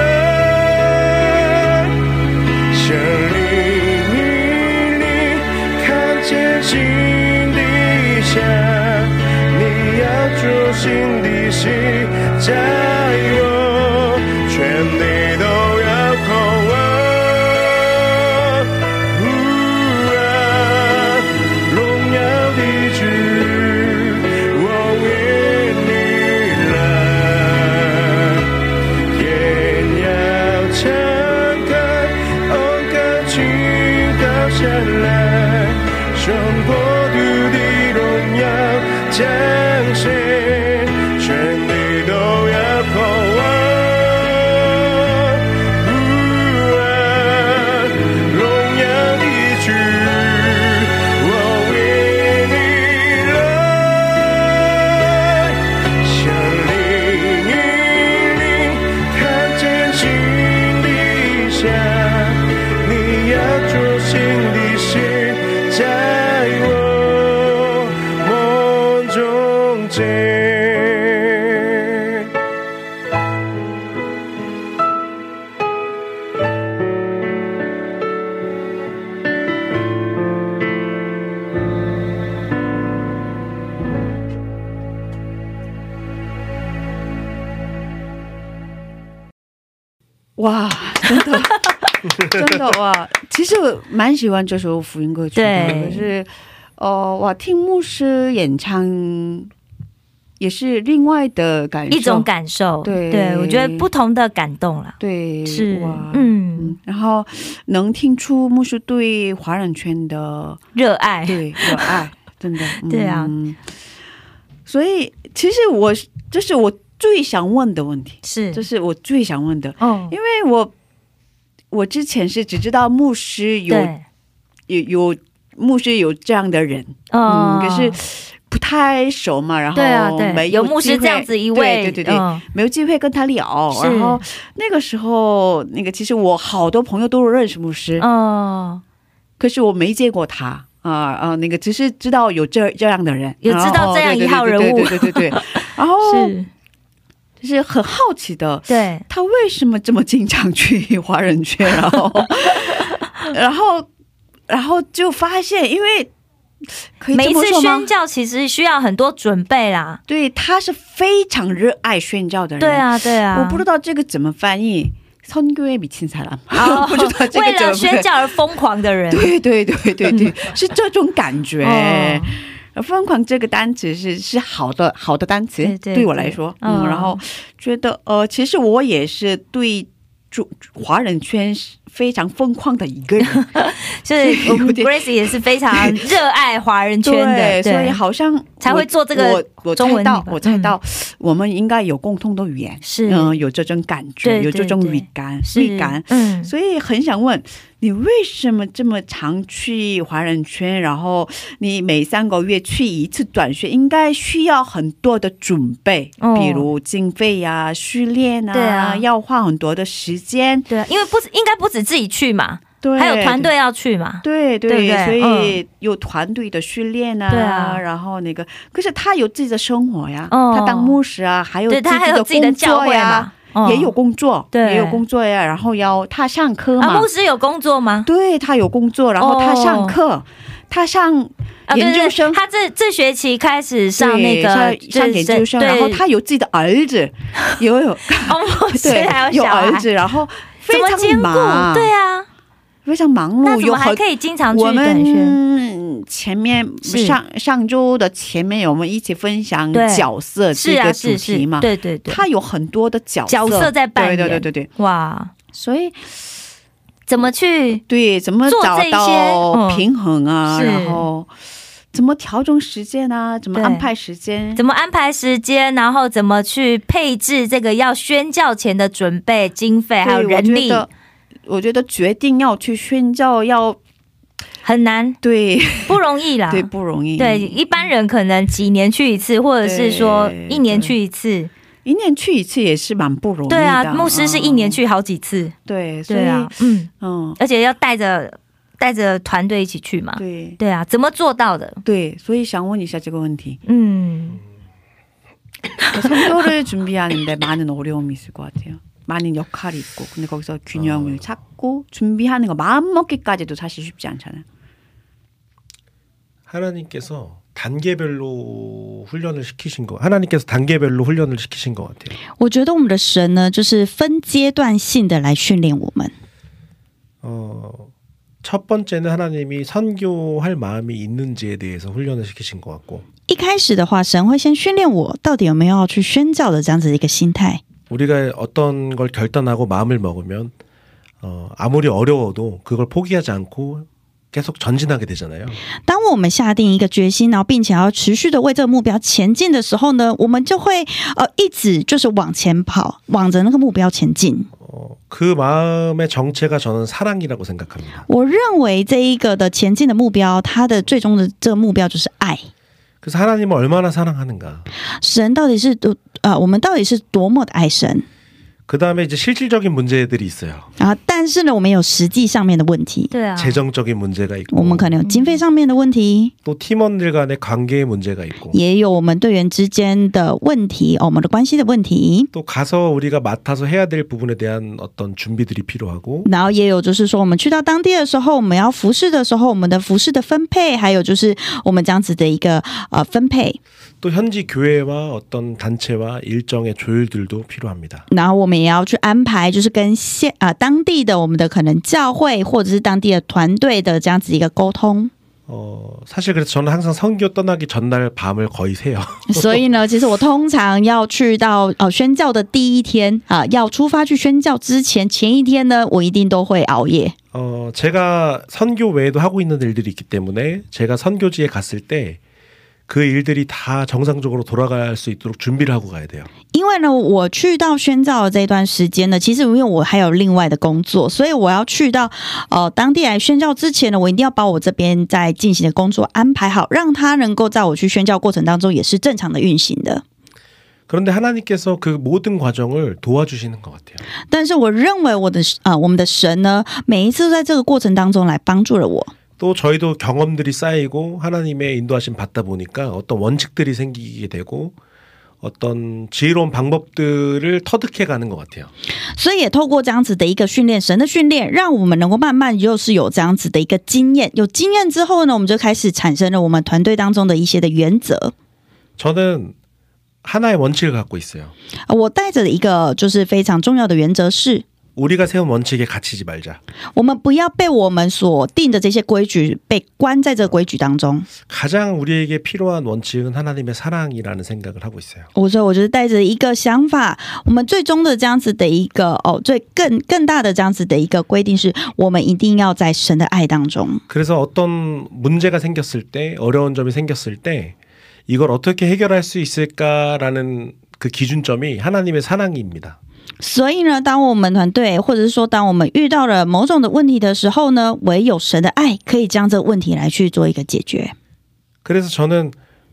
Speaker 2: 哇，真的真的哇，其实蛮喜欢这首福音歌曲的，可是哇，听牧师演唱也是另外的感受，一种感受。对，我觉得不同的感动了。对，是哇，然后能听出牧师对华人圈的热爱，对，热爱，真的。对啊，所以其实这是我最想问的问题，是这是我最想问的，因为我之前是只知道牧师有牧师有这样的人，可是不太熟嘛，然后有牧师这样子一位，对，没有机会跟他聊，然后那个时候其实我好多朋友都认识牧师，可是我没见过他只是知道有这样的人，有知道这样一号人物，对，然后就是很好奇的，对，他为什么这么经常去华人圈，然后就发现，因为每一次宣教其实需要很多准备啦。对，他是非常热爱宣教的人。对啊，对啊。我不知道这个怎么翻译。선교에 미친 사람， 不知道这个为了宣教而疯狂的人。对，是这种感觉。疯狂这个单词是好的单词，对我来说，然后觉得其实我也是对华人圈非常疯狂的一个人，所以 Grace 也是非常热爱华人圈的，所以好像才会做这个中文。我猜到我们应该有共同的语言，是有这种感觉，有这种语感，所以很想问你为什么这么常去华人圈，然后你每3个月去一次短宣，应该需要很多的准备，比如经费啊、训练啊，要花很多的时间。对，因为应该不止自己去嘛，还有团队要去嘛。对，所以有团队的训练啊，然后可是他有自己的生活呀，他当牧师啊，还有自己的教会呀。也有工作，也有工作呀，然后他上课嘛。牧师有工作吗？对，他有工作，然后他上课，他上研究生，他这学期开始上上研究生，然后他有自己的儿子，有对，有儿子，然后非常忙，对啊，非常忙碌。那怎么还可以经常去短宣？前面上周的前面我们一起分享角色这个主题嘛，对，他有很多的角色在扮演，对，哇，所以怎么去怎么找到平衡啊，然后怎么调整时间啊，怎么安排时间，然后怎么去配置这个要宣教前的准备经费还有人力。我觉得决定要去宣教很难，对，不容易啦，对，不容易。对，一般人可能几年去一次，或者是说1年去一次，1年去一次也是蛮不容易的。对啊，牧师是1年去好几次，对，所以而且要带着团队一起去嘛，对啊，怎么做到的？对，所以想问一下这个问题。선교를 준비하는데 많은 어려움이 있을 것 같아요. 많은 역할이 있고, 근데 거기서 균형을 찾고 준비하는 거 마음 먹기까지도 사실 쉽지 않잖아요.
Speaker 4: 하나님께서 단계별로 훈련을 시키신 것 같아요.
Speaker 5: 我觉得我们的神呢，就是分阶段性的来训练我们。
Speaker 4: 첫 번째는 하나님이 선교할 마음이 있는지에 대해서 훈련을 시키신 것 같고.
Speaker 5: 一开始的话，神会先训练我到底有没有要去宣教的这样子的一个心态。
Speaker 4: 우리가 어떤 걸 결단하고 마음을 먹으면 아무리 어려워도 그걸 포기하지 않고 계속 전진하게 되잖아요.
Speaker 5: 当我们下定一个决心，然后并且要持续的为这个目标前进的时候呢，我们就会一直就是往前跑，往着那个目标前进。
Speaker 4: 그 마음의 정체가 저는 사랑이라고 생각합니다.
Speaker 5: 我认为这一个的前进的目标，它的最终的这个目标就是爱。
Speaker 4: 그래서 하나님을 얼마나 사랑하는가?
Speaker 5: 神到底是我们到底是多么的爱神？
Speaker 4: 그다음에 이제 실질적인 문제들이 있어요.
Speaker 5: 但是呢，我们有实际上面的问题。
Speaker 4: 재정적인 문제가 있고.
Speaker 5: 我们可能有经费上面的问题。
Speaker 4: 또 팀원들 간의 관계의 문제가 있고.
Speaker 5: 也有我们队员之间的问题，我们的关系的问题。
Speaker 4: 또 가서 우리가 맡아서 해야 될 부분에 대한 어떤 준비들이 필요하고.
Speaker 5: 然后也有就是说，我们去到当地的时候，我们要服侍的时候，我们的服侍的分配，还有就是我们这样子的一个分配。
Speaker 4: 또 현지 교회와 어떤 단체와 일정의 조율들도 필요합니다.
Speaker 5: 然后我们们也要去安排，就是跟当地的我们的可能教会或者是当地的团队的这样子一个沟通。
Speaker 4: 사실 그래서 저는 항상 선교 떠나기 전날 밤을 거의 새요.
Speaker 5: 所以呢，其实我通常要去到宣教的第一天要出发去宣教之前前一天呢，我一定都会熬夜。
Speaker 4: 제가 선교 외에도 하고 있는 일들이 있기 때문에 제가 선교지에 갔을 때 그 일들이 다 정상적으로 돌아갈 수 있도록 준비를 하고 가야 돼요.
Speaker 5: 因为呢，我去到宣教的这段时间呢，其实因为我还有另外的工作，所以我要去到当地来宣教之前呢，我一定要把我这边在进行的工作安排好，让它能够在我去宣教过程当中也是正常的运行的。
Speaker 4: 그런데 하나님께서 그 모든 과정을 도와주시는 것 같아요.
Speaker 5: 但是我认为我们的神呢，每一次在这个过程当中来帮助了我。
Speaker 4: 또 저희도 경험들이 쌓이고 하나님의 인도하심 받다 보니까 어떤 원칙들이 생기게 되고 어떤 지혜로운 방법들을 터득해 가는 것 같아요.
Speaker 5: 所以也透过这样子的一个训练，神的训练，让我们能够慢慢就是有这样子的一个经验。有经验之后呢，我们就开始产生了我们团队当中的一些的原则。
Speaker 4: 저는 하나의 원칙을 갖고 있어요.
Speaker 5: 我带着一个就是非常重要的原则是
Speaker 4: 우리가 세운 원칙에 갇히지 말자.
Speaker 5: 我们不要被我们所定的这些规矩被关在这个规矩当中。
Speaker 4: 가장 우리에게 필요한 원칙은 하나님의 사랑이라는 생각을 하고 있어요.
Speaker 5: 所以我就是带着一个想法，我们最终的这样子的一个更大的这样子的一个规定是，我们一定要在神的爱当中。
Speaker 4: 그래서 어떤 문제가 생겼을 때, 어려운 점이 생겼을 때 이걸 어떻게 해결할 수 있을까라는 그 기준점이 하나님의 사랑입니다.
Speaker 5: 所以呢，当我们团队或者是说当我们遇到了某种的问题的时候呢，唯有神的爱可以将这个问题来去做一个解决。
Speaker 4: 그래서 저는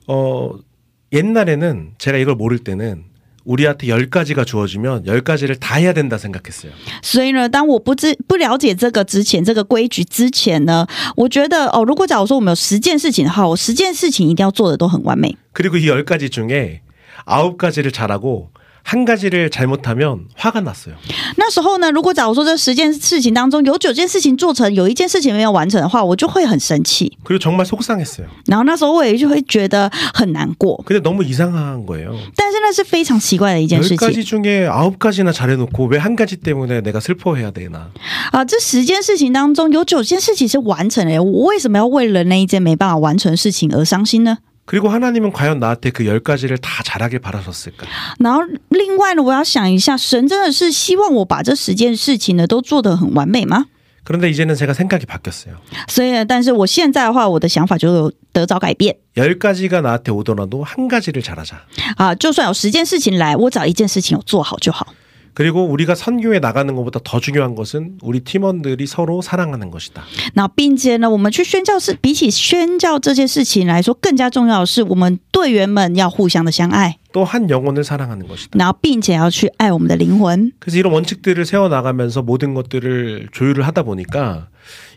Speaker 4: 옛날에는 제가 이걸 모를 때는 우리한테 10가지가 주어지면 10가지를 다 해야 된다 생각했어요.
Speaker 5: 所以呢，当我不了解这个之前，这个规矩之前呢，我觉得如果假如说我们有10件事情的话，我10件事情一定要做的都很完美。
Speaker 4: 그리고 이 10가지 중에 9가지를 잘하고 한 가지를 잘못하면 화가 났어요.
Speaker 5: 那时候呢，如果假如说这10件事情当中有9件事情做成，有1件事情没有完成的话，我就会很生气。
Speaker 4: 그리고 정말 속상했어요.
Speaker 5: 然后那时候我也就会觉得很难过。
Speaker 4: 근데 너무 이상한 거예요.
Speaker 5: 但是那是非常奇怪的一件事情。
Speaker 4: 10가지 중에 9가지나 잘해놓고 왜 한 가지 때문에 내가 슬퍼해야 되나?
Speaker 5: 这10件事情当中有9件事情是完成了，我为什么要为了那一件没办法完成的事情而伤心呢？
Speaker 4: 그리고 하나님은 과연 나한테 그 10가지를 다 잘하게 바라셨을까?
Speaker 5: 然后另外呢，我要想一下，神真的是希望我把这10件事情呢都做得很完美吗？
Speaker 4: 그런데 이제는 제가 생각이 바뀌었어요.
Speaker 5: 所以，但是我现在的话，我的想法就有得到改变。
Speaker 4: 10가지가 나한테 오더라도 한 가지를 잘하자.
Speaker 5: 就算有10件事情来，我找1件事情有做好就好。
Speaker 4: 그리고 우리가 선교에 나가는 것보다 더 중요한 것은 우리 팀원들이 서로 사랑하는 것이다.
Speaker 5: 那并且呢，我们去宣教是比起宣教这件事情来说，更加重要的是我们队员们要互相的相爱，
Speaker 4: 또 한 영혼을 사랑하는 것이다.
Speaker 5: 然后并且要去爱我们的灵魂。
Speaker 4: 그래서 이런 원칙들을 세워나가면서 모든 것들을 조율을 하다 보니까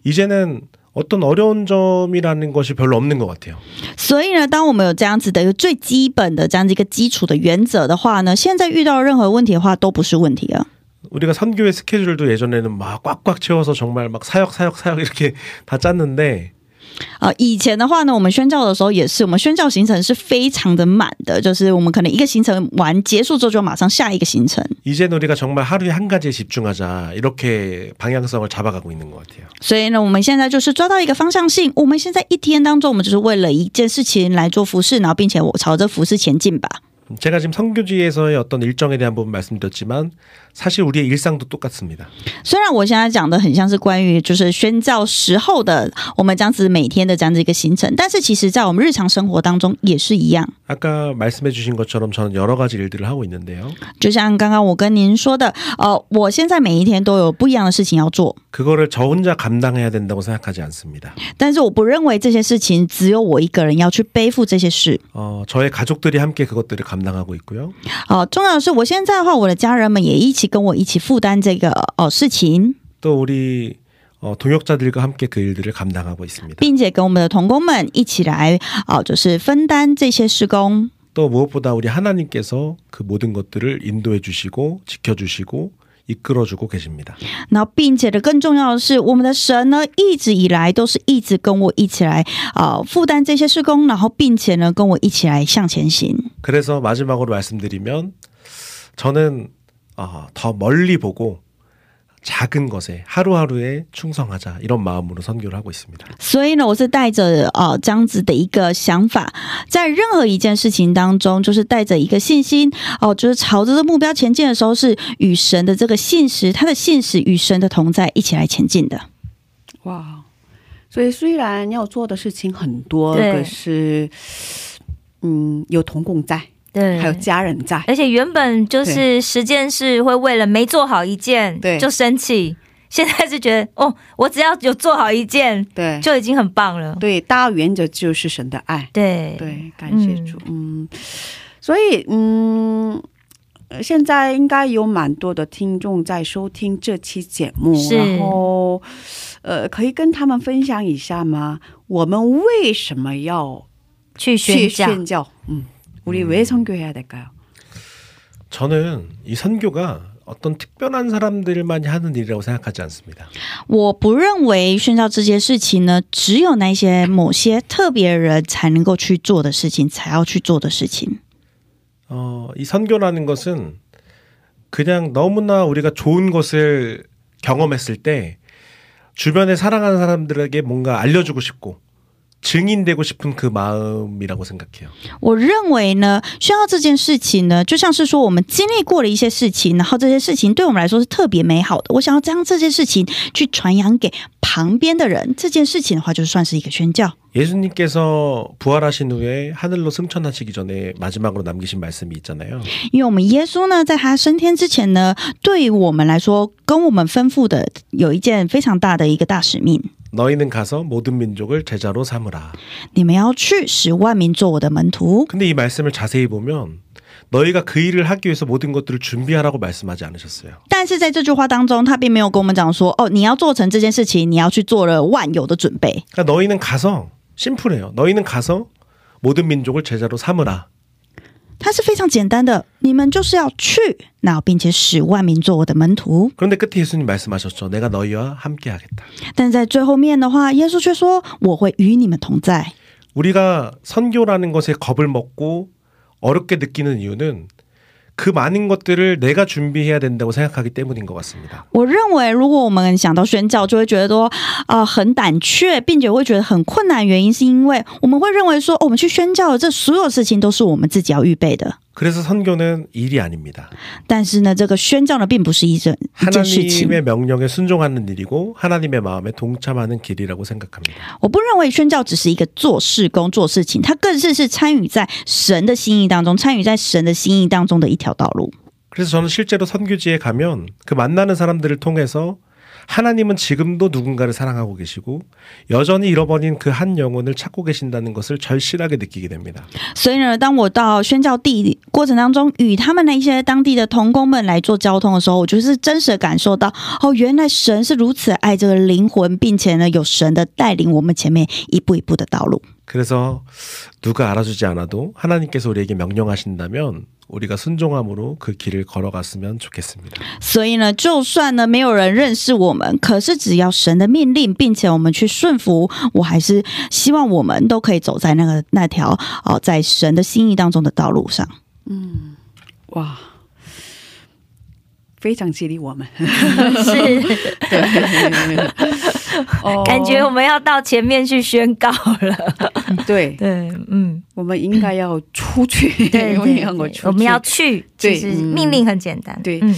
Speaker 4: 이제는 어떤 어려운 점이라는 것이 별로 없는 것 같아요.
Speaker 5: 所以呢，当我们有这样子的一个最基本的这样子一个基础的原则的话呢，现在遇到任何问题的话都不是问题了。
Speaker 4: 우리가 선교의 스케줄도 예전에는 막 꽉꽉 채워서 정말 막 사역 이렇게 다 짰는데
Speaker 5: 以前的话呢，我们宣教的时候也是，我们宣教行程是非常的满的，就是我们可能一个行程完结束之后就马上下一个行程。
Speaker 4: 이제는 우리가 정말 하루에 한 가지에 집중하자 이렇게 방향성을 잡아가고 있는 것 같아요.
Speaker 5: 所以呢，我们现在就是抓到一个方向性，我们现在一天当中，我们就是为了一件事情来做服事，然后并且我朝着服事前进吧。
Speaker 4: 제가 지금 선교지에서의 어떤 일정에 대한 부분 말씀드렸지만 사실 우리의 일상도 똑같습니다.
Speaker 5: 虽然我现在讲的很像是关于就是宣教时候的我们这样子每天的这样子一个行程，但是其实在我们日常生活当中也是一样。
Speaker 4: 아까 말씀해 주신 것처럼 저는 여러 가지 일들을 하고 있는데요.
Speaker 5: 就像刚刚我跟您说的，我现在每一天都有不一样的事情要做。
Speaker 4: 그거를 저 혼자 감당해야 된다고 생각하지 않습니다.
Speaker 5: 但是我不认为这些事情只有我一个人要去背负这些事。
Speaker 4: 저의 가족들이 함께 그것들을 감당하고 있고요.
Speaker 5: 重要的是我现在的话，我的家人们也一起跟我一起负担这个事情。
Speaker 4: 또 우리 동역자들과 함께 그 일들을 감당하고 있습니다.
Speaker 5: 并且跟我们的同工们一起来就是分担这些事工。
Speaker 4: 또 무엇보다 우리 하나님께서 그 모든 것들을 인도해 주시고 지켜주시고 이끌어주고 계십니다.
Speaker 5: 然后并且的更重要的是，我们的神呢一直以来都是一直跟我一起来负担这些事工，然后并且呢跟我一起来向前行。
Speaker 4: 그래서 마지막으로 말씀드리면 저는 더 멀리 보고 작은 것에 하루하루에 충성하자 이런 마음으로 선교를 하고 있습니다.
Speaker 5: 所以呢，我是带着这样子的一个想法，在任何一件事情当中，就是带着一个信心就是朝着这目标前进的时候，是与神的这个信实，他的信实与神的同在一起来前进的。
Speaker 2: 哇，所以虽然要做的事情很多，可是有同工在。对，还有家人在，
Speaker 1: 而且原本就是时间是会为了没做好一件就生气，现在是觉得我只要有做好一件，对，就已经很棒了。
Speaker 2: 对，大原则就是神的爱。对对，感谢主。所以现在应该有蛮多的听众在收听这期节目，然后可以跟他们分享一下吗？我们为什么要去宣教？ 우리 왜 선교해야 될까요?
Speaker 4: 저는 이 선교가 어떤 특별한 사람들만이 하는 일이라고 생각하지 않습니다.
Speaker 5: 我不认为宣教这件事情呢，只有那些某些特别人才能够去做的事情，才要去做的事情。
Speaker 4: 이 선교라는 것은 그냥 너무나 우리가 좋은 것을 경험했을 때 주변에 사랑하는 사람들에게 뭔가 알려주고 싶고 증인되고 싶은 그 마음이라고 생각해요.
Speaker 5: 我认为呢，宣教这件事情呢，就像是说我们经历过了一些事情，然后这些事情对我们来说是特别美好的。我想要将这件事情去传扬给旁边的人，这件事情的话，就算是一个宣教。
Speaker 4: 예수님께서 부활하신 후에 하늘로 승천하시기 전에 마지막으로 남기신 말씀이 있잖아요.
Speaker 5: 因为我们耶稣呢，在他升天之前呢，对于我们来说，跟我们吩咐的有一件非常大的一个大使命。
Speaker 4: 너희는 가서 모든 민족을 제자로 삼으라.
Speaker 5: 你们要去使万民做我的门徒。
Speaker 4: 근데 이 말씀을 자세히 보면 너희가 그 일을 하기 위해서 모든 것들을 준비하라고 말씀하지 않으셨어요.
Speaker 5: 但是在这句话当中，他并没有跟我们讲说，你要做成这件事情，你要去做了万有的准备。
Speaker 4: 그러니까 너희는 가서 심플해요. 너희는 가서 모든 민족을 제자로 삼으라.
Speaker 5: 它是非常简单的，你们就是要去，那并且使万民做我的门徒。
Speaker 4: 그런데 끝에 예수님 말씀하셨죠. 내가 너희와 함께하겠다.
Speaker 5: 但在最后面的话，耶稣却说，我会与你们同在。
Speaker 4: 우리가 선교라는 것에 겁을 먹고 어렵게 느끼는 이유는 그 많은 것들을 내가 준비해야 된다고 생각하기 때문인 것 같습니다.
Speaker 5: 我认为如果我们想到宣教，就会觉得说很胆怯，并且会觉得很困难，原因是因为我们会认为说我们去宣教的这所有事情都是我们自己要预备的。
Speaker 4: 그래서 선교는 일이 아닙니다.
Speaker 5: 但是呢，这个宣教呢，并不是一件事情。
Speaker 4: 하나님의 명령에 순종하는 일이고 하나님의 마음에 동참하는 길이라고 생각합니다.
Speaker 5: 我不认为宣教只是一个做事工做事情，它更是参与在神的心意当中，参与在神的心意当中的一条道路。
Speaker 4: 그래서 저는 실제로 선교지에 가면 그 만나는 사람들을 통해서 하나님은 지금도 누군가를 사랑하고 계시고 여전히 잃어버린 그 한 영혼을 찾고 계신다는 것을 절실하게 느끼게 됩니다.
Speaker 5: 所以呢，当我到宣教地过程当中，与他们那些当地的同工们来做交通的时候，我就是真实的感受到，原来神是如此爱这个灵魂，并且呢，有神的带领我们前面一步一步的道路。
Speaker 4: 그래서 누가 알아주지 않아도 하나님께서 우리에게 명령하신다면 우리가 순종함으로 그 길을 걸어갔으면 좋겠습니다.
Speaker 5: 所以呢，就算呢没有人认识我们，可是只要神的命令，并且我们去顺服，我还是希望我们都可以走在那条在神的心意当中的道路上。
Speaker 2: 哇，非常激励我们。
Speaker 1: 是，感觉我们要到前面去宣告了。
Speaker 2: 对对，我们应该要出去，
Speaker 1: 对，我们要去，其实命令很简单。对，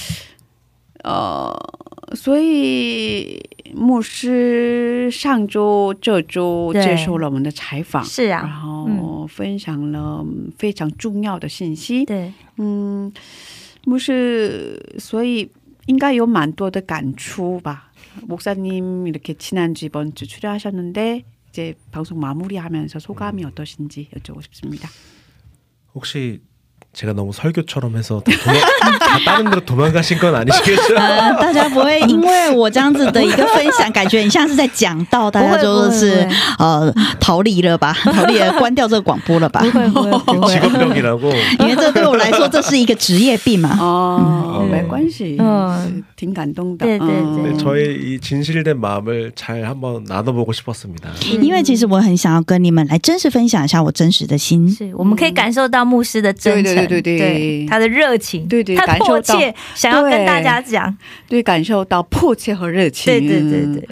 Speaker 2: 所以牧师上周、这周接受了我们的采访，是啊，然后分享了非常重要的信息。对，牧师，所以应该有蛮多的感触吧。 목사님 이렇게 지난주 이번 주 출연하셨는데 이제 방송 마무리하면서 소감이 어떠신지 여쭤보고 싶습니다.
Speaker 4: 혹시 제가 너무 설교처럼 해서 다른 데로 도망가신 건 아니시겠죠?
Speaker 5: 大家不会因为我这样子的一个分享，感觉你像是在讲道，大家就是逃离了吧，逃离了，关掉这个广播了吧？不会不会不会，
Speaker 4: 직업병이라고.
Speaker 5: 因为这对我来说这是一个职业病嘛。
Speaker 2: 没关系，挺感动的。
Speaker 4: 저의 이 진실된 마음을 잘 한번 나눠보고 싶었습니다.
Speaker 5: 因为其实我很想要跟你们来真实分享一下我真实的心，
Speaker 1: 是我们可以感受到牧师的真诚。 对对对，他的热情，对对，他迫切想要跟大家讲，对，感受到迫切和热情，对对对对，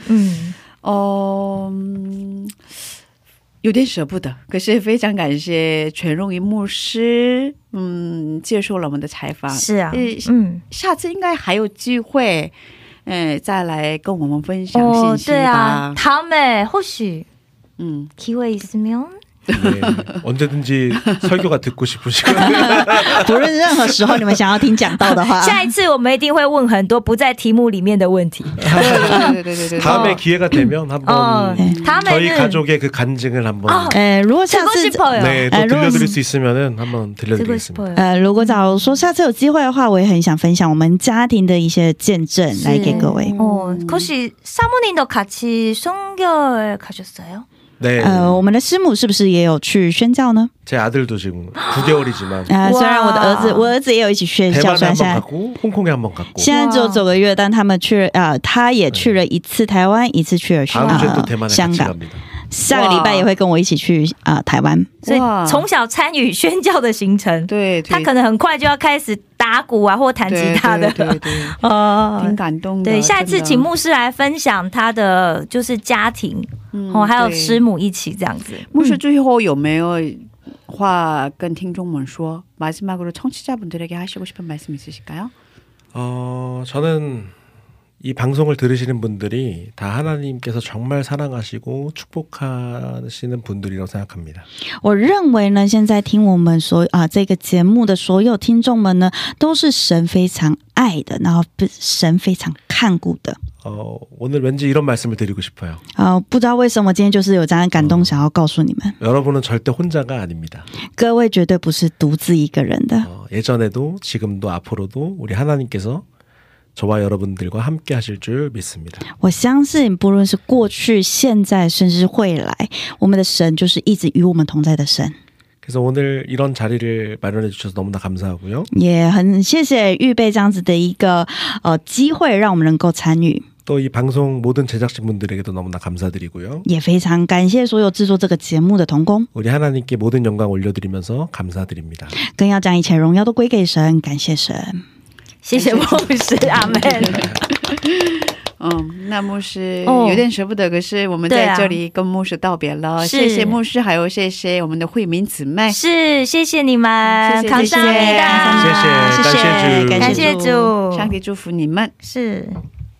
Speaker 1: 有点舍不得，可是非常感谢全荣一牧师接受了我们的采访。是啊，下次应该还有机会再来跟我们分享信息吧。对啊，다음에 혹시 기회 있으면 네,
Speaker 4: 언제든지 설교가 듣고 싶으시거든요.
Speaker 5: 不论任何时候你们想要听讲道的话，
Speaker 1: 下一次我们一定会问很多不在题目里面的问题。
Speaker 4: 다음에 기회가 되면 한번 저희 가족의 그 간증을 한번
Speaker 5: 如果下次
Speaker 4: 네, 또 들려드릴 수 있으면은 한번 들려드리겠습니다.
Speaker 5: 如果假如说下次有机会的话，我也很想分享我们家庭的一些见证来给各位。
Speaker 1: 혹시 사모님도 같이 성결 가셨어요?
Speaker 4: 네.
Speaker 5: 我们的师母是不是也有去宣教呢？
Speaker 4: 제 아들도 지금 9개월이지만
Speaker 5: 虽然我儿子也有一起宣教，
Speaker 4: 대만에 한번 갔고 홍콩에 한번 갔고
Speaker 5: 现在只有9个月，但他也去了一次台湾，一次去了香港。 下个礼拜也会跟我一起去台湾，所以从小参与宣教的行程，对，他可能很快就要开始打鼓啊或弹吉他的，挺感动的。对，下一次请牧师来分享他的就是家庭，还有师母一起这样子。牧师最后有没有话跟听众们说？ 마지막으로 청취자분들에게 하시고 싶은 말씀 있으실까요?
Speaker 4: 저는 이 방송을 들으시는 분들이 다 하나님께서 정말 사랑하시고 축복하시는 분들이라고 생각합니다.
Speaker 5: 我认为呢，现在听我们这个节目的所有听众们呢，都是神非常爱的，然后神非常看顾的。
Speaker 4: 오늘 왠지 이런 말씀을 드리고 싶어요.
Speaker 5: 不知道为什么今天就是有这样感动，想要告诉你们。
Speaker 4: 여러분은 절대 혼자가 아닙니다.
Speaker 5: 各位绝对不是独自一个人的。
Speaker 4: 예전에도 지금도 앞으로도 우리 하나님께서 저와 여러분들과 함께 하실 줄 믿습니다.
Speaker 5: 我相信不论是过去、现在，甚至未来，我们的神就是一直与我们同在的神。
Speaker 4: 그래서 오늘 이런 자리를 마련해 주셔서 너무나 감사하고요.
Speaker 5: 也很谢谢预备这样子的一个机会，让我们能够参与。
Speaker 4: 또 이 방송 모든 제작진분들에게도 너무나 감사드리고요.
Speaker 5: 也非常感谢所有制作这个节目的同工。
Speaker 4: 우리 하나님께 모든 영광 올려드리면서 감사드립니다.
Speaker 5: 更要将一切荣耀都归给神，感谢神。 谢谢牧师，阿们。 那牧师有点舍不得，可是我们在这里跟牧师道别了。谢谢牧师，还有谢谢我们的慧敏姊妹，是谢谢你们，감사합니다，谢谢，感谢主，上帝祝福你们，是。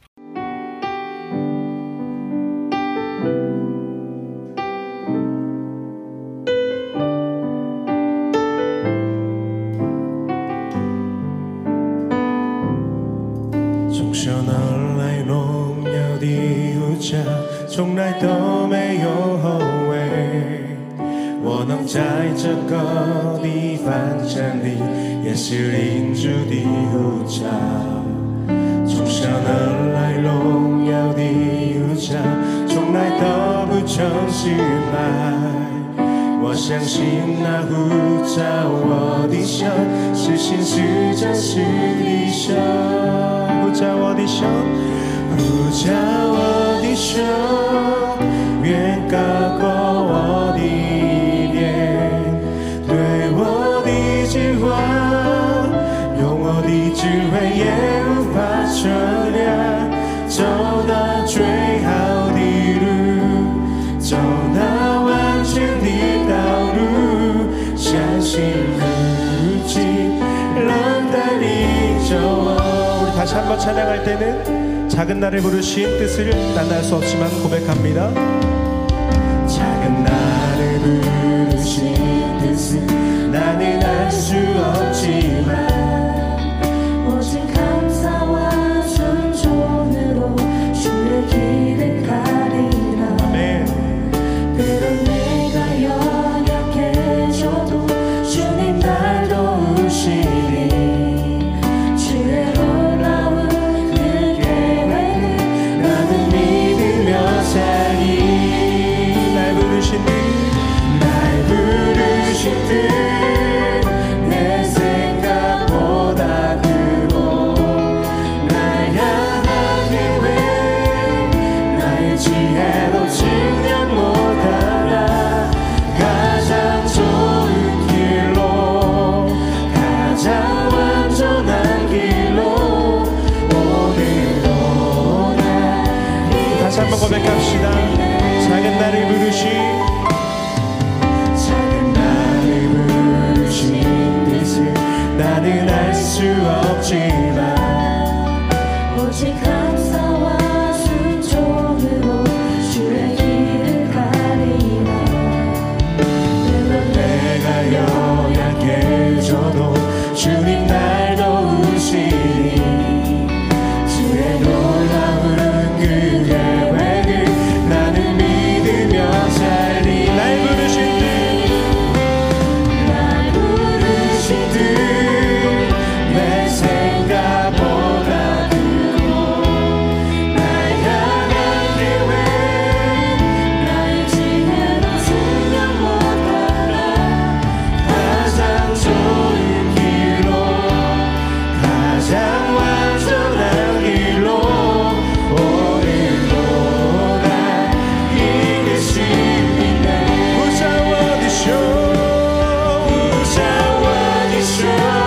Speaker 3: 从来都没有后悔，我能在这个地方站立，也是领主的呼召。从小能来荣耀的呼召，从来都不曾失败。我相信那呼召我的神，是信是真是的神，呼召我的神，呼召我的神。 远高过我的脸，对我的计划，用我的智慧也无法测量，走到最好的路，走到完全的道路，相信如今能带领着我。 우리 다시 한번 찬양할 때는 작은 나를 부르신 뜻을 난 알 수 없지만 고백합니다. 작은 나를 부르신 뜻은 나는 알 수 없지만 오직 감사와 순종으로 주의 길을 가리라. 아멘. 때론 내가 연약해져도 주님 날 도우시니 주의 놀라운 그 계획을 나는 믿으며 살리. 날 부르신 뜻 내 생각 작은 나를 부르신 뜻을 나는 알 수 없지만 오직 감사와 순종으로 주의 길을 가리라 물론 내가 연약해져도 주님 날 도우시니 주의 놀라운 그 계획을 나는 믿으며 살리 날 부르신 뜻 내 생각보다 크고 날 향한 계획 나의 지혜로 생각 못하나 가장 좋은 길로 가장 완전한 길로 오늘도 날 이끄시네 우사와디쇼 우사와디쇼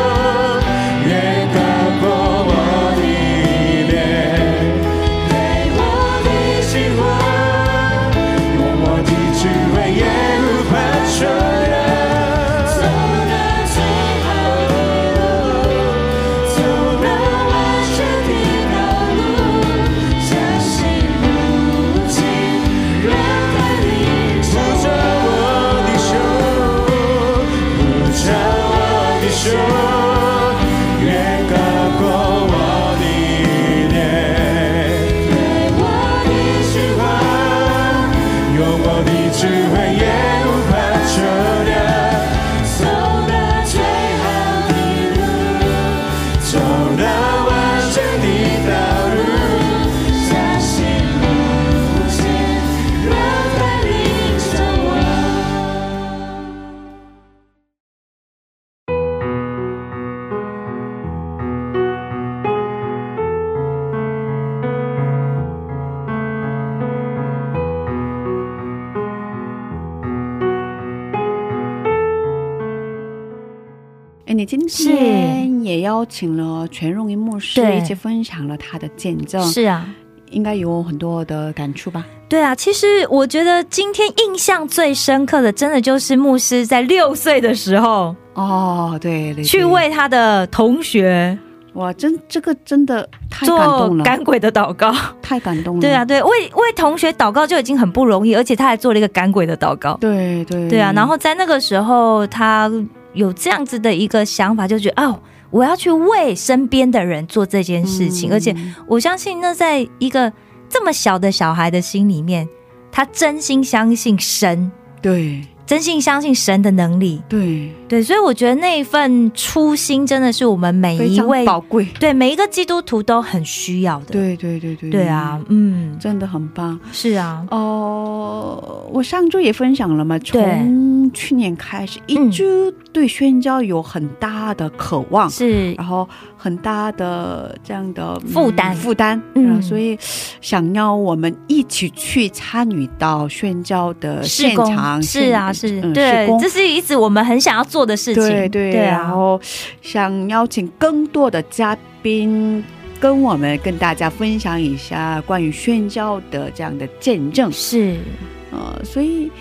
Speaker 2: 你今天也邀请了全荣一牧师一起分享了他的见证，是啊，应该有很多的感触吧？
Speaker 1: 对啊，其实我觉得今天印象最深刻的，真的就是牧师在6岁的时候，
Speaker 2: 哦，对，
Speaker 1: 去为他的同学，
Speaker 2: 哇，这个真的太感动了，
Speaker 1: 做赶鬼的祷告，
Speaker 2: 太感动了。
Speaker 1: 对啊，对，为同学祷告就已经很不容易，而且他还做了一个赶鬼的祷告。
Speaker 2: 对对
Speaker 1: 对啊，然后在那个时候，他有这样子的一个想法，就觉得哦，我要去为身边的人做这件事情，而且我相信那在一个这么小的小孩的心里面，他真心相信神，对，真心相信神的能力，对对，所以我觉得那一份初心真的是我们每一位宝贵，对每一个基督徒都很需要的。对对对对对啊，真的很棒。是啊，我上周也分享了嘛，从去年开始一直对宣教有很大的渴望，是，然后很大的这样的负担，所以想要我们一起去参与到宣教的现场，是啊，是，对，这是一直我们很想要做的事情，对对对，然后想邀请更多的嘉宾跟大家分享一下关于宣教的这样的见证，是，所以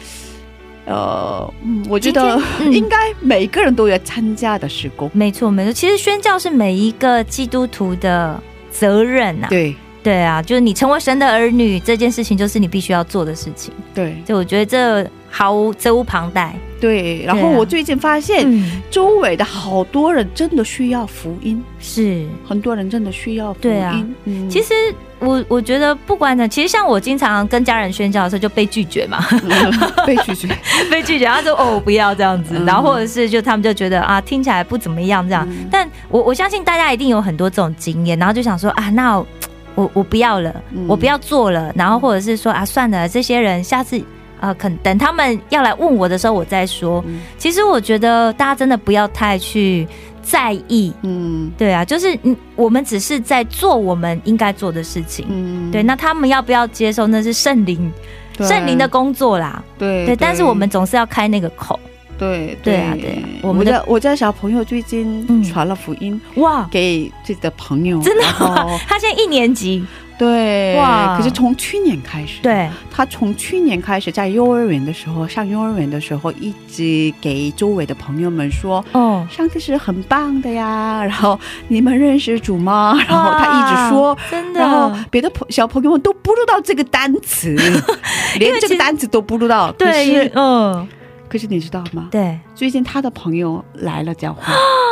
Speaker 1: 我觉得应该每个人都要参加的事工。没错没错，其实宣教是每一个基督徒的责任啊，对对啊，就是你成为神的儿女这件事情就是你必须要做的事情。对，就我觉得这责无旁贷。对，然后我最近发现周围的好多人真的需要福音，是很多人真的需要福音。对啊，其实我觉得不管呢，其实像我经常跟家人宣教的时候就被拒绝嘛，被拒绝，他说哦不要这样子，然后或者是就他们就觉得啊听起来不怎么样这样，但我相信大家一定有很多这种经验，然后就想说啊那我不要了，我不要做了，然后或者是说啊算了，这些人下次可能等他们要来问我的时候我再说。其实我觉得大家真的不要太去在意，对啊，就是我们只是在做我们应该做的事情，对，那他们要不要接受那是圣灵的工作啦，对，但是我们总是要开那个口。对对啊，对，我家小朋友最近传了福音哇给自己的朋友，真的吗？他现在1年级，
Speaker 2: 对，可是从去年开始，对，他从去年开始在幼儿园的时候，上幼儿园的时候，一直给周围的朋友们说，哦，上帝是很棒的呀，然后你们认识主吗？然后他一直说，真的，然后别的小朋友们都不知道这个单词，连这个单词都不知道。对，可是你知道吗？对，最近他的朋友来了教会。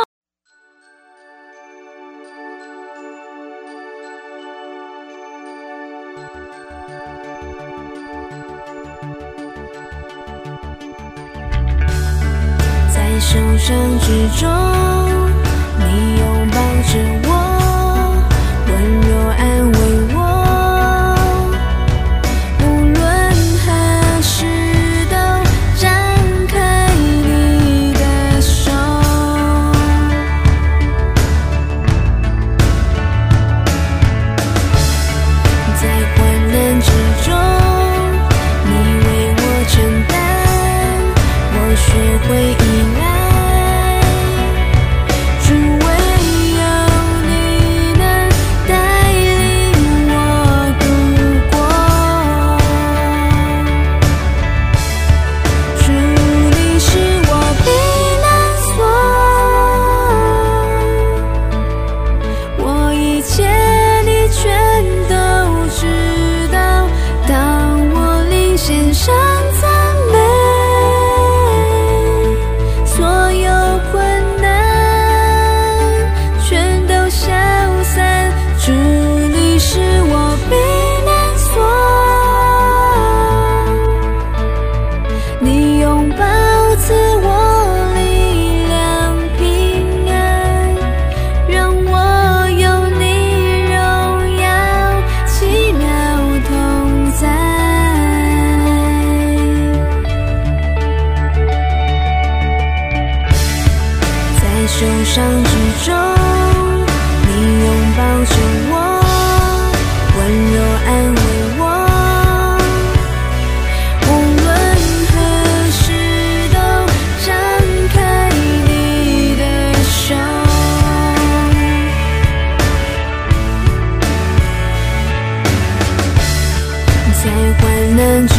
Speaker 3: 受伤之中，你拥抱着我，温柔安慰我，无论何时都张开你的手，在患难之中，你为我承担，我学会依赖。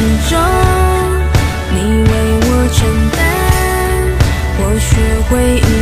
Speaker 3: 回忆